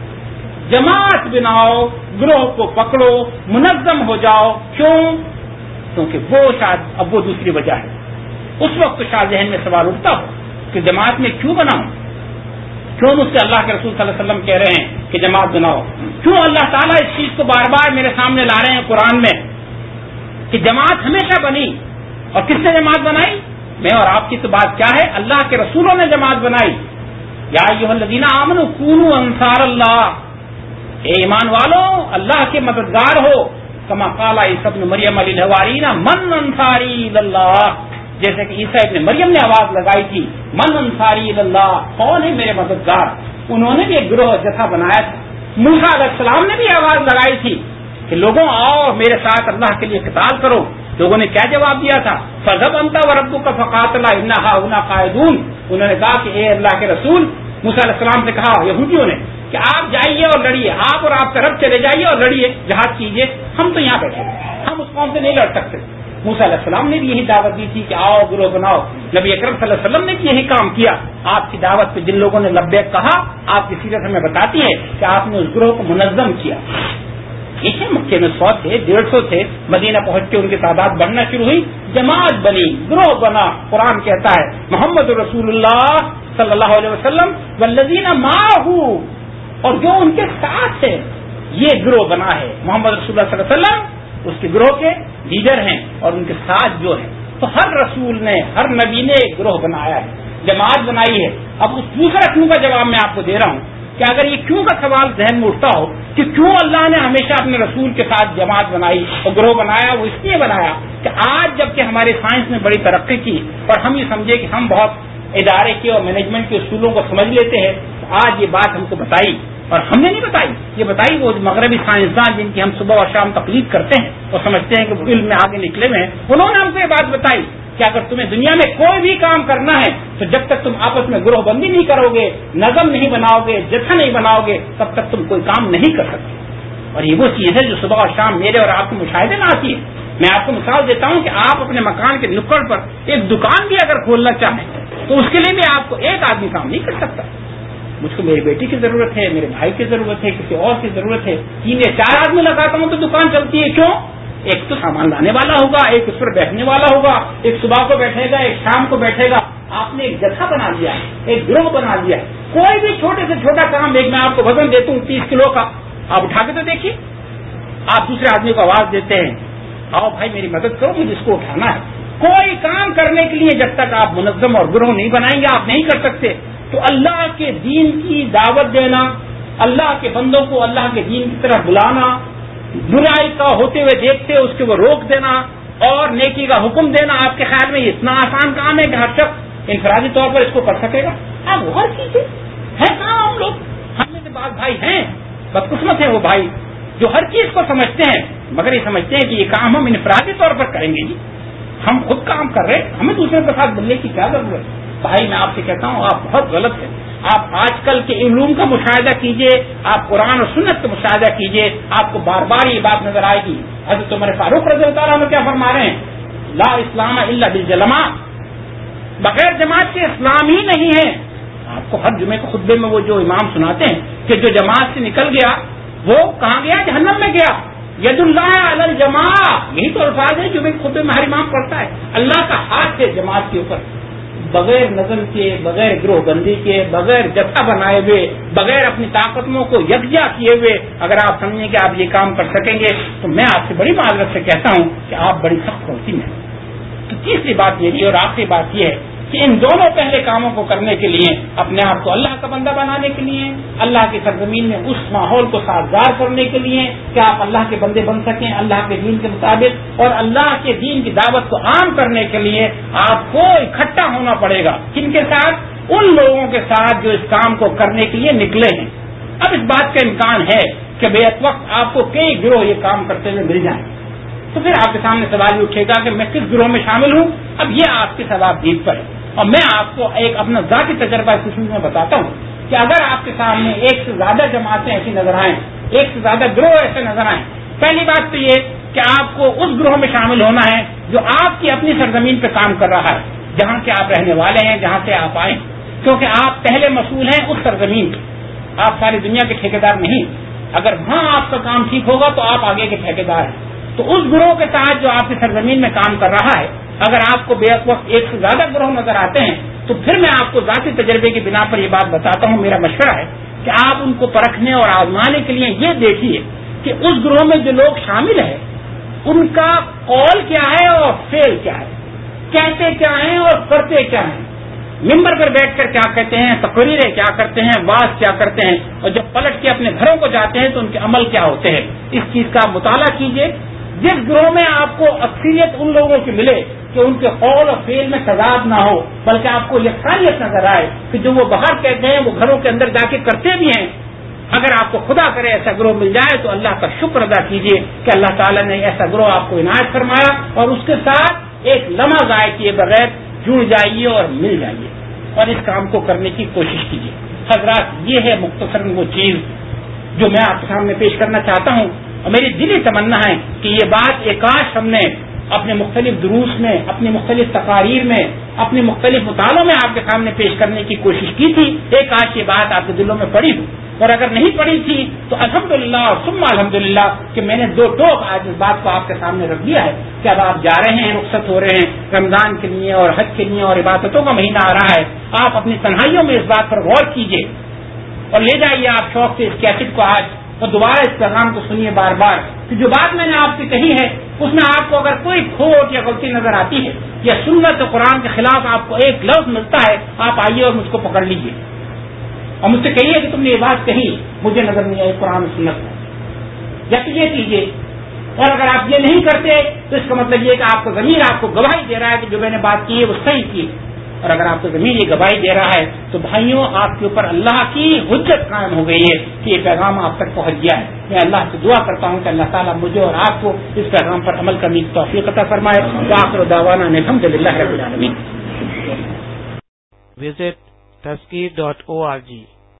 جماعت بناؤ، گروہ کو پکڑو، منظم ہو جاؤ. کیوں؟ کیونکہ وہ شاید اب وہ دوسری وجہ ہے. اس وقت شاید ذہن میں سوال اٹھتا ہو کہ جماعت میں کیوں بناؤں؟ کیوں مجھ سے اللہ کے رسول صلی اللہ علیہ وسلم کہہ رہے ہیں کہ جماعت بناؤ؟ کیوں اللہ تعالیٰ اس چیز کو بار بار میرے سامنے لا رہے ہیں قرآن میں کہ جماعت ہمیشہ بنی؟ اور کس نے جماعت بنائی؟ میں اور آپ کی تو بات کیا ہے، اللہ کے رسولوں نے جماعت بنائی. یا ایھا الذین آمنوا کونوا انصار اللہ، اے ایمان والو اللہ کے مددگار ہو. کما قال عیسی ابن مریم للحواریین من انصاری اللہ، جیسے کہ عیسیٰ ابن مریم نے آواز لگائی تھی من انصاری اللہ، کون ہے میرے مددگار. انہوں نے بھی ایک گروہ جتھا بنایا تھا. موسیٰ علیہ السلام نے بھی آواز لگائی تھی کہ لوگوں آؤ میرے ساتھ اللہ کے لیے قتال کرو. لوگوں نے کیا جواب دیا تھا؟ فَذَهَبْ أَنْتَ وَرَبُّكَ فَقَاتِلَا إِنَّا هَاهُنَا قَاعِدُونَ. انہوں نے کہا کہ اے اللہ کے رسول، موسیٰ علیہ السلام سے کہا یہودیوں نے کہ آپ جائیے اور لڑیے، آپ اور آپ کا رب چلے جائیے اور لڑیے، جہاد کیجیے، ہم تو یہاں بیٹھے ہیں، ہم اس قوم سے نہیں لڑ سکتے. موسیٰ علیہ السلام نے بھی یہی دعوت دی تھی کہ آؤ گروہ بناؤ. نبی اکرم صلی اللہ علیہ وسلم نے بھی یہی کام کیا. آپ کی دعوت پہ جن لوگوں نے لبیک کہا، آپ کی سیرت ہمیں بتاتی ہے کہ آپ نے اس گروہ کو منظم کیا. ٹھیک ہے، مکے میں سو تھے، ڈیڑھ سو تھے، مدینہ پہنچ کے ان کی تعداد بڑھنا شروع ہوئی، جماعت بنی، گروہ بنا. قرآن کہتا ہے محمد رسول اللہ صلی اللہ علیہ وسلم والذین معہ، اور جو ان کے ساتھ ہے، یہ گروہ بنا ہے محمد رسول اللہ صلی اللہ علیہ وسلم اس کے گروہ کے لیڈر ہیں اور ان کے ساتھ جو ہیں. تو ہر رسول نے، ہر نبی نے ایک گروہ بنایا ہے، جماعت بنائی ہے. اب اس دوسرا کیوں کا جواب میں آپ کو دے رہا ہوں کہ اگر یہ کیوں کا سوال ذہن میں اٹھتا ہو کہ کیوں اللہ نے ہمیشہ اپنے رسول کے ساتھ جماعت بنائی اور گروہ بنایا، وہ اس لیے بنایا کہ آج جب کہ ہمارے سائنس نے بڑی ترقی کی اور ہم یہ سمجھے کہ ہم بہت ادارے کے اور مینجمنٹ کے اصولوں کو سمجھ لیتے ہیں، تو آج یہ بات ہم کو بتائی، اور ہم نے نہیں بتائی، یہ بتائی وہ مغربی سائنسدان جن کی ہم صبح اور شام تقلید کرتے ہیں اور سمجھتے ہیں کہ وہ علم میں آگے نکلے ہوئے ہیں، انہوں نے ہم کو یہ بات بتائی کہ اگر تمہیں دنیا میں کوئی بھی کام کرنا ہے تو جب تک تم آپس میں گروہ بندی نہیں کرو گے، نظم نہیں بناؤ گے، جتھا نہیں بناؤ گے، تب تک تم کوئی کام نہیں کر سکتے. اور یہ وہ چیز ہے جو صبح اور شام میرے اور آپ کے مشاہدے میں آتی ہے. میں آپ کو مثال دیتا ہوں کہ آپ اپنے مکان کے نکڑ پر ایک دکان بھی اگر کھولنا چاہیں تو اس کے لیے بھی آپ کو ایک آدمی کام نہیں کر سکتا. مجھ کو میری بیٹی کی ضرورت ہے، میرے بھائی کی ضرورت ہے، کسی اور کی ضرورت ہے، تین یا چار آدمی لگاتا ہوں تو دکان چلتی ہے. کیوں؟ ایک تو سامان لانے والا ہوگا، ایک اس پر بیٹھنے والا ہوگا، ایک صبح کو بیٹھے گا، ایک شام کو بیٹھے گا. آپ نے ایک جتھا بنا لیا ہے، ایک گروہ بنا لیا ہے. کوئی بھی چھوٹے سے چھوٹا کام، ایک میں آپ کو وزن دیتا ہوں تیس کلو کا، آپ اٹھا کے تو دیکھیے. آپ دوسرے آدمی کو آواز دیتے ہیں، آؤ بھائی میری مدد کرو، مجھے اس کو اٹھانا ہے. کوئی کام کرنے کے لیے جب تک آپ منظم اور گروہ نہیں بنائیں گے آپ نہیں کر سکتے. تو اللہ کے دین کی دعوت دینا، اللہ کے بندوں کو اللہ کے دین کی طرف بلانا، برائی کا ہوتے ہوئے دیکھتے اس کے وہ روک دینا اور نیکی کا حکم دینا، آپ کے خیال میں یہ اتنا آسان کام ہے کہ ہر شخص انفرادی طور پر اس کو کر سکے گا؟ آپ غور کیجیے، ہے کہاں ہم لوگ؟ ہم میں سے بعض بھائی ہیں، بدقسمت ہیں وہ بھائی جو ہر چیز کو سمجھتے ہیں مگر یہ سمجھتے ہیں کہ یہ کام ہم انفرادی طور پر کریں گے. جی ہم خود کام کر رہے ہیں، ہمیں دوسرے کے ساتھ ملنے کی کیا ضرورت ہے؟ بھائی میں آپ سے کہتا ہوں آپ بہت غلط ہیں. آپ آج کل کے علوم کا مشاہدہ کیجئے، آپ قرآن اور سنت کا مشاہدہ کیجئے، آپ کو بار بار یہ بات نظر آئے گی. حضرت عمر فاروق رضی اللہ عنہ کیا فرما رہے ہیں؟ لا اسلام الا بالجماع، بغیر جماعت کے اسلام ہی نہیں ہے. آپ کو ہر جمعے کے خطبے میں وہ جو امام سناتے ہیں کہ جو جماعت سے نکل گیا وہ کہاں گیا؟ جہنم میں گیا. ید اللہ علی الجماع، یہی تو الفاظ ہے جو میں خطبے میں ہر امام پڑھتا ہے. اللہ کا ہاتھ ہے جماعت کے اوپر. بغیر نظم کے، بغیر گروہ بندی کے، بغیر جتھا بنائے ہوئے، بغیر اپنی طاقتوں کو یکجا کیے ہوئے اگر آپ سمجھیں کہ آپ یہ کام کر سکیں گے تو میں آپ سے بڑی معذرت سے کہتا ہوں کہ آپ بڑی سخت ہوتی ہیں. تو تیسری بات میری اور آخری بات یہ ہے کہ ان دونوں پہلے کاموں کو کرنے کے لیے اپنے آپ کو اللہ کا بندہ بنانے کے لیے، اللہ کی سرزمین میں اس ماحول کو سازگار کرنے کے لیے کہ آپ اللہ کے بندے بن سکیں اللہ کے دین کے مطابق، اور اللہ کے دین کی دعوت کو عام کرنے کے لیے آپ کو اکٹھا ہونا پڑے گا. کن کے ساتھ؟ ان لوگوں کے ساتھ جو اس کام کو کرنے کے لیے نکلے ہیں. اب اس بات کا امکان ہے کہ بیک وقت آپ کو کئی گروہ یہ کام کرتے ہوئے مل جائیں، تو پھر آپ کے سامنے سوال یہ اٹھے گا کہ میں کس گروہ میں شامل ہوں. اب یہ آپ کے ثوابدید پر ہے، اور میں آپ کو ایک اپنا ذاتی تجربہ اس قسم میں بتاتا ہوں کہ اگر آپ کے سامنے ایک سے زیادہ جماعتیں ایسی نظر آئیں، ایک سے زیادہ گروہ ایسے نظر آئیں، پہلی بات تو یہ کہ آپ کو اس گروہ میں شامل ہونا ہے جو آپ کی اپنی سرزمین پہ کام کر رہا ہے، جہاں کے آپ رہنے والے ہیں، جہاں سے آپ آئیں، کیونکہ آپ پہلے مسئول ہیں اس سرزمین کے. آپ ساری دنیا کے ٹھیکیدار نہیں. اگر وہاں آپ کا کام ٹھیک ہوگا تو آپ آگے کے ٹھیکیدار ہیں. تو اس گروہ کے ساتھ جو آپ کی سرزمین میں کام کر رہا ہے، اگر آپ کو بے وقت ایک سے زیادہ گروہ نظر آتے ہیں تو پھر میں آپ کو ذاتی تجربے کی بنا پر یہ بات بتاتا ہوں، میرا مشورہ ہے کہ آپ ان کو پرکھنے اور آزمانے کے لیے یہ دیکھیے کہ اس گروہ میں جو لوگ شامل ہیں ان کا قول کیا ہے اور فعل کیا ہے، کہتے کیا ہیں اور کرتے کیا ہیں، ممبر پر بیٹھ کر کیا کہتے ہیں، تقریریں کیا کرتے ہیں، واز کیا کرتے ہیں، اور جب پلٹ کے اپنے گھروں کو جاتے ہیں تو ان کے عمل کیا ہوتے ہیں. اس چیز کا آپ مطالعہ کیجیے. جس گروہ میں آپ کو اکثریت ان لوگوں کی ملے کہ ان کے قول اور فعل میں تضاد نہ ہو بلکہ آپ کو یکسانیت نظر آئے کہ جو وہ باہر کہتے ہیں وہ گھروں کے اندر جا کے کرتے بھی ہیں، اگر آپ کو خدا کرے ایسا گروہ مل جائے تو اللہ کا شکر ادا کیجیے کہ اللہ تعالیٰ نے ایسا گروہ آپ کو عنایت فرمایا، اور اس کے ساتھ ایک لمحہ ضائع کیے بغیر جڑ جائیے اور مل جائیے اور اس کام کو کرنے کی کوشش کیجیے. حضرات یہ ہے مختصراً وہ چیز جو میں آپ کے سامنے پیش کرنا چاہتا ہوں، اور میری دلی تمنا ہے کہ یہ بات ایک کاش ہم نے اپنے مختلف دروس میں، اپنی مختلف تقاریر میں، اپنے مختلف مطالعوں میں آپ کے سامنے پیش کرنے کی کوشش کی تھی. ایک کاش یہ بات آپ کے دلوں میں پڑی ہو اور اگر نہیں پڑھی تھی تو الحمدللہ اور ثم الحمدللہ کہ میں نے دو ٹوک آج اس بات کو آپ کے سامنے رکھ دیا ہے کہ اب آپ جا رہے ہیں، رخصت ہو رہے ہیں رمضان کے لیے اور حج کے لیے اور عبادتوں کا مہینہ آ رہا ہے، آپ اپنی تنہائیوں میں اس بات پر غور کیجیے اور لے جائیے آپ شوق سے اس کیسٹ کو آج اور دوبارہ اس پیغام کو سنیے بار بار کہ جو بات میں نے آپ سے کہی ہے اس میں آپ کو اگر کوئی کھوٹ یا غلطی نظر آتی ہے یا سنت قرآن کے خلاف آپ کو ایک لفظ ملتا ہے، آپ آئیے اور مجھ کو پکڑ لیجیے اور مجھ سے کہیے کہ تم نے یہ بات کہی مجھے نظر نہیں آئی قرآن و سنت میں، یا تو یہ کیجیے۔ اور اگر آپ یہ نہیں کرتے تو اس کا مطلب یہ کہ آپ کا ضمیر آپ کو گواہی دے رہا ہے کہ جو میں نے بات کی ہے وہ صحیح کی، اور اگر آپ کو ضمیر یہ گواہی دے رہا ہے تو بھائیوں آپ کے اوپر اللہ کی حجت قائم ہو گئی ہے کہ یہ پیغام آپ تک پہنچ گیا ہے۔ میں اللہ سے دعا کرتا ہوں کہ اللہ تعالیٰ مجھے اور آپ کو اس پیغام پر عمل کرنے کی توفیق عطا فرمائے۔ وآخر دعوانا الحمدللہ رب العالمین۔ Visit taskeer dot org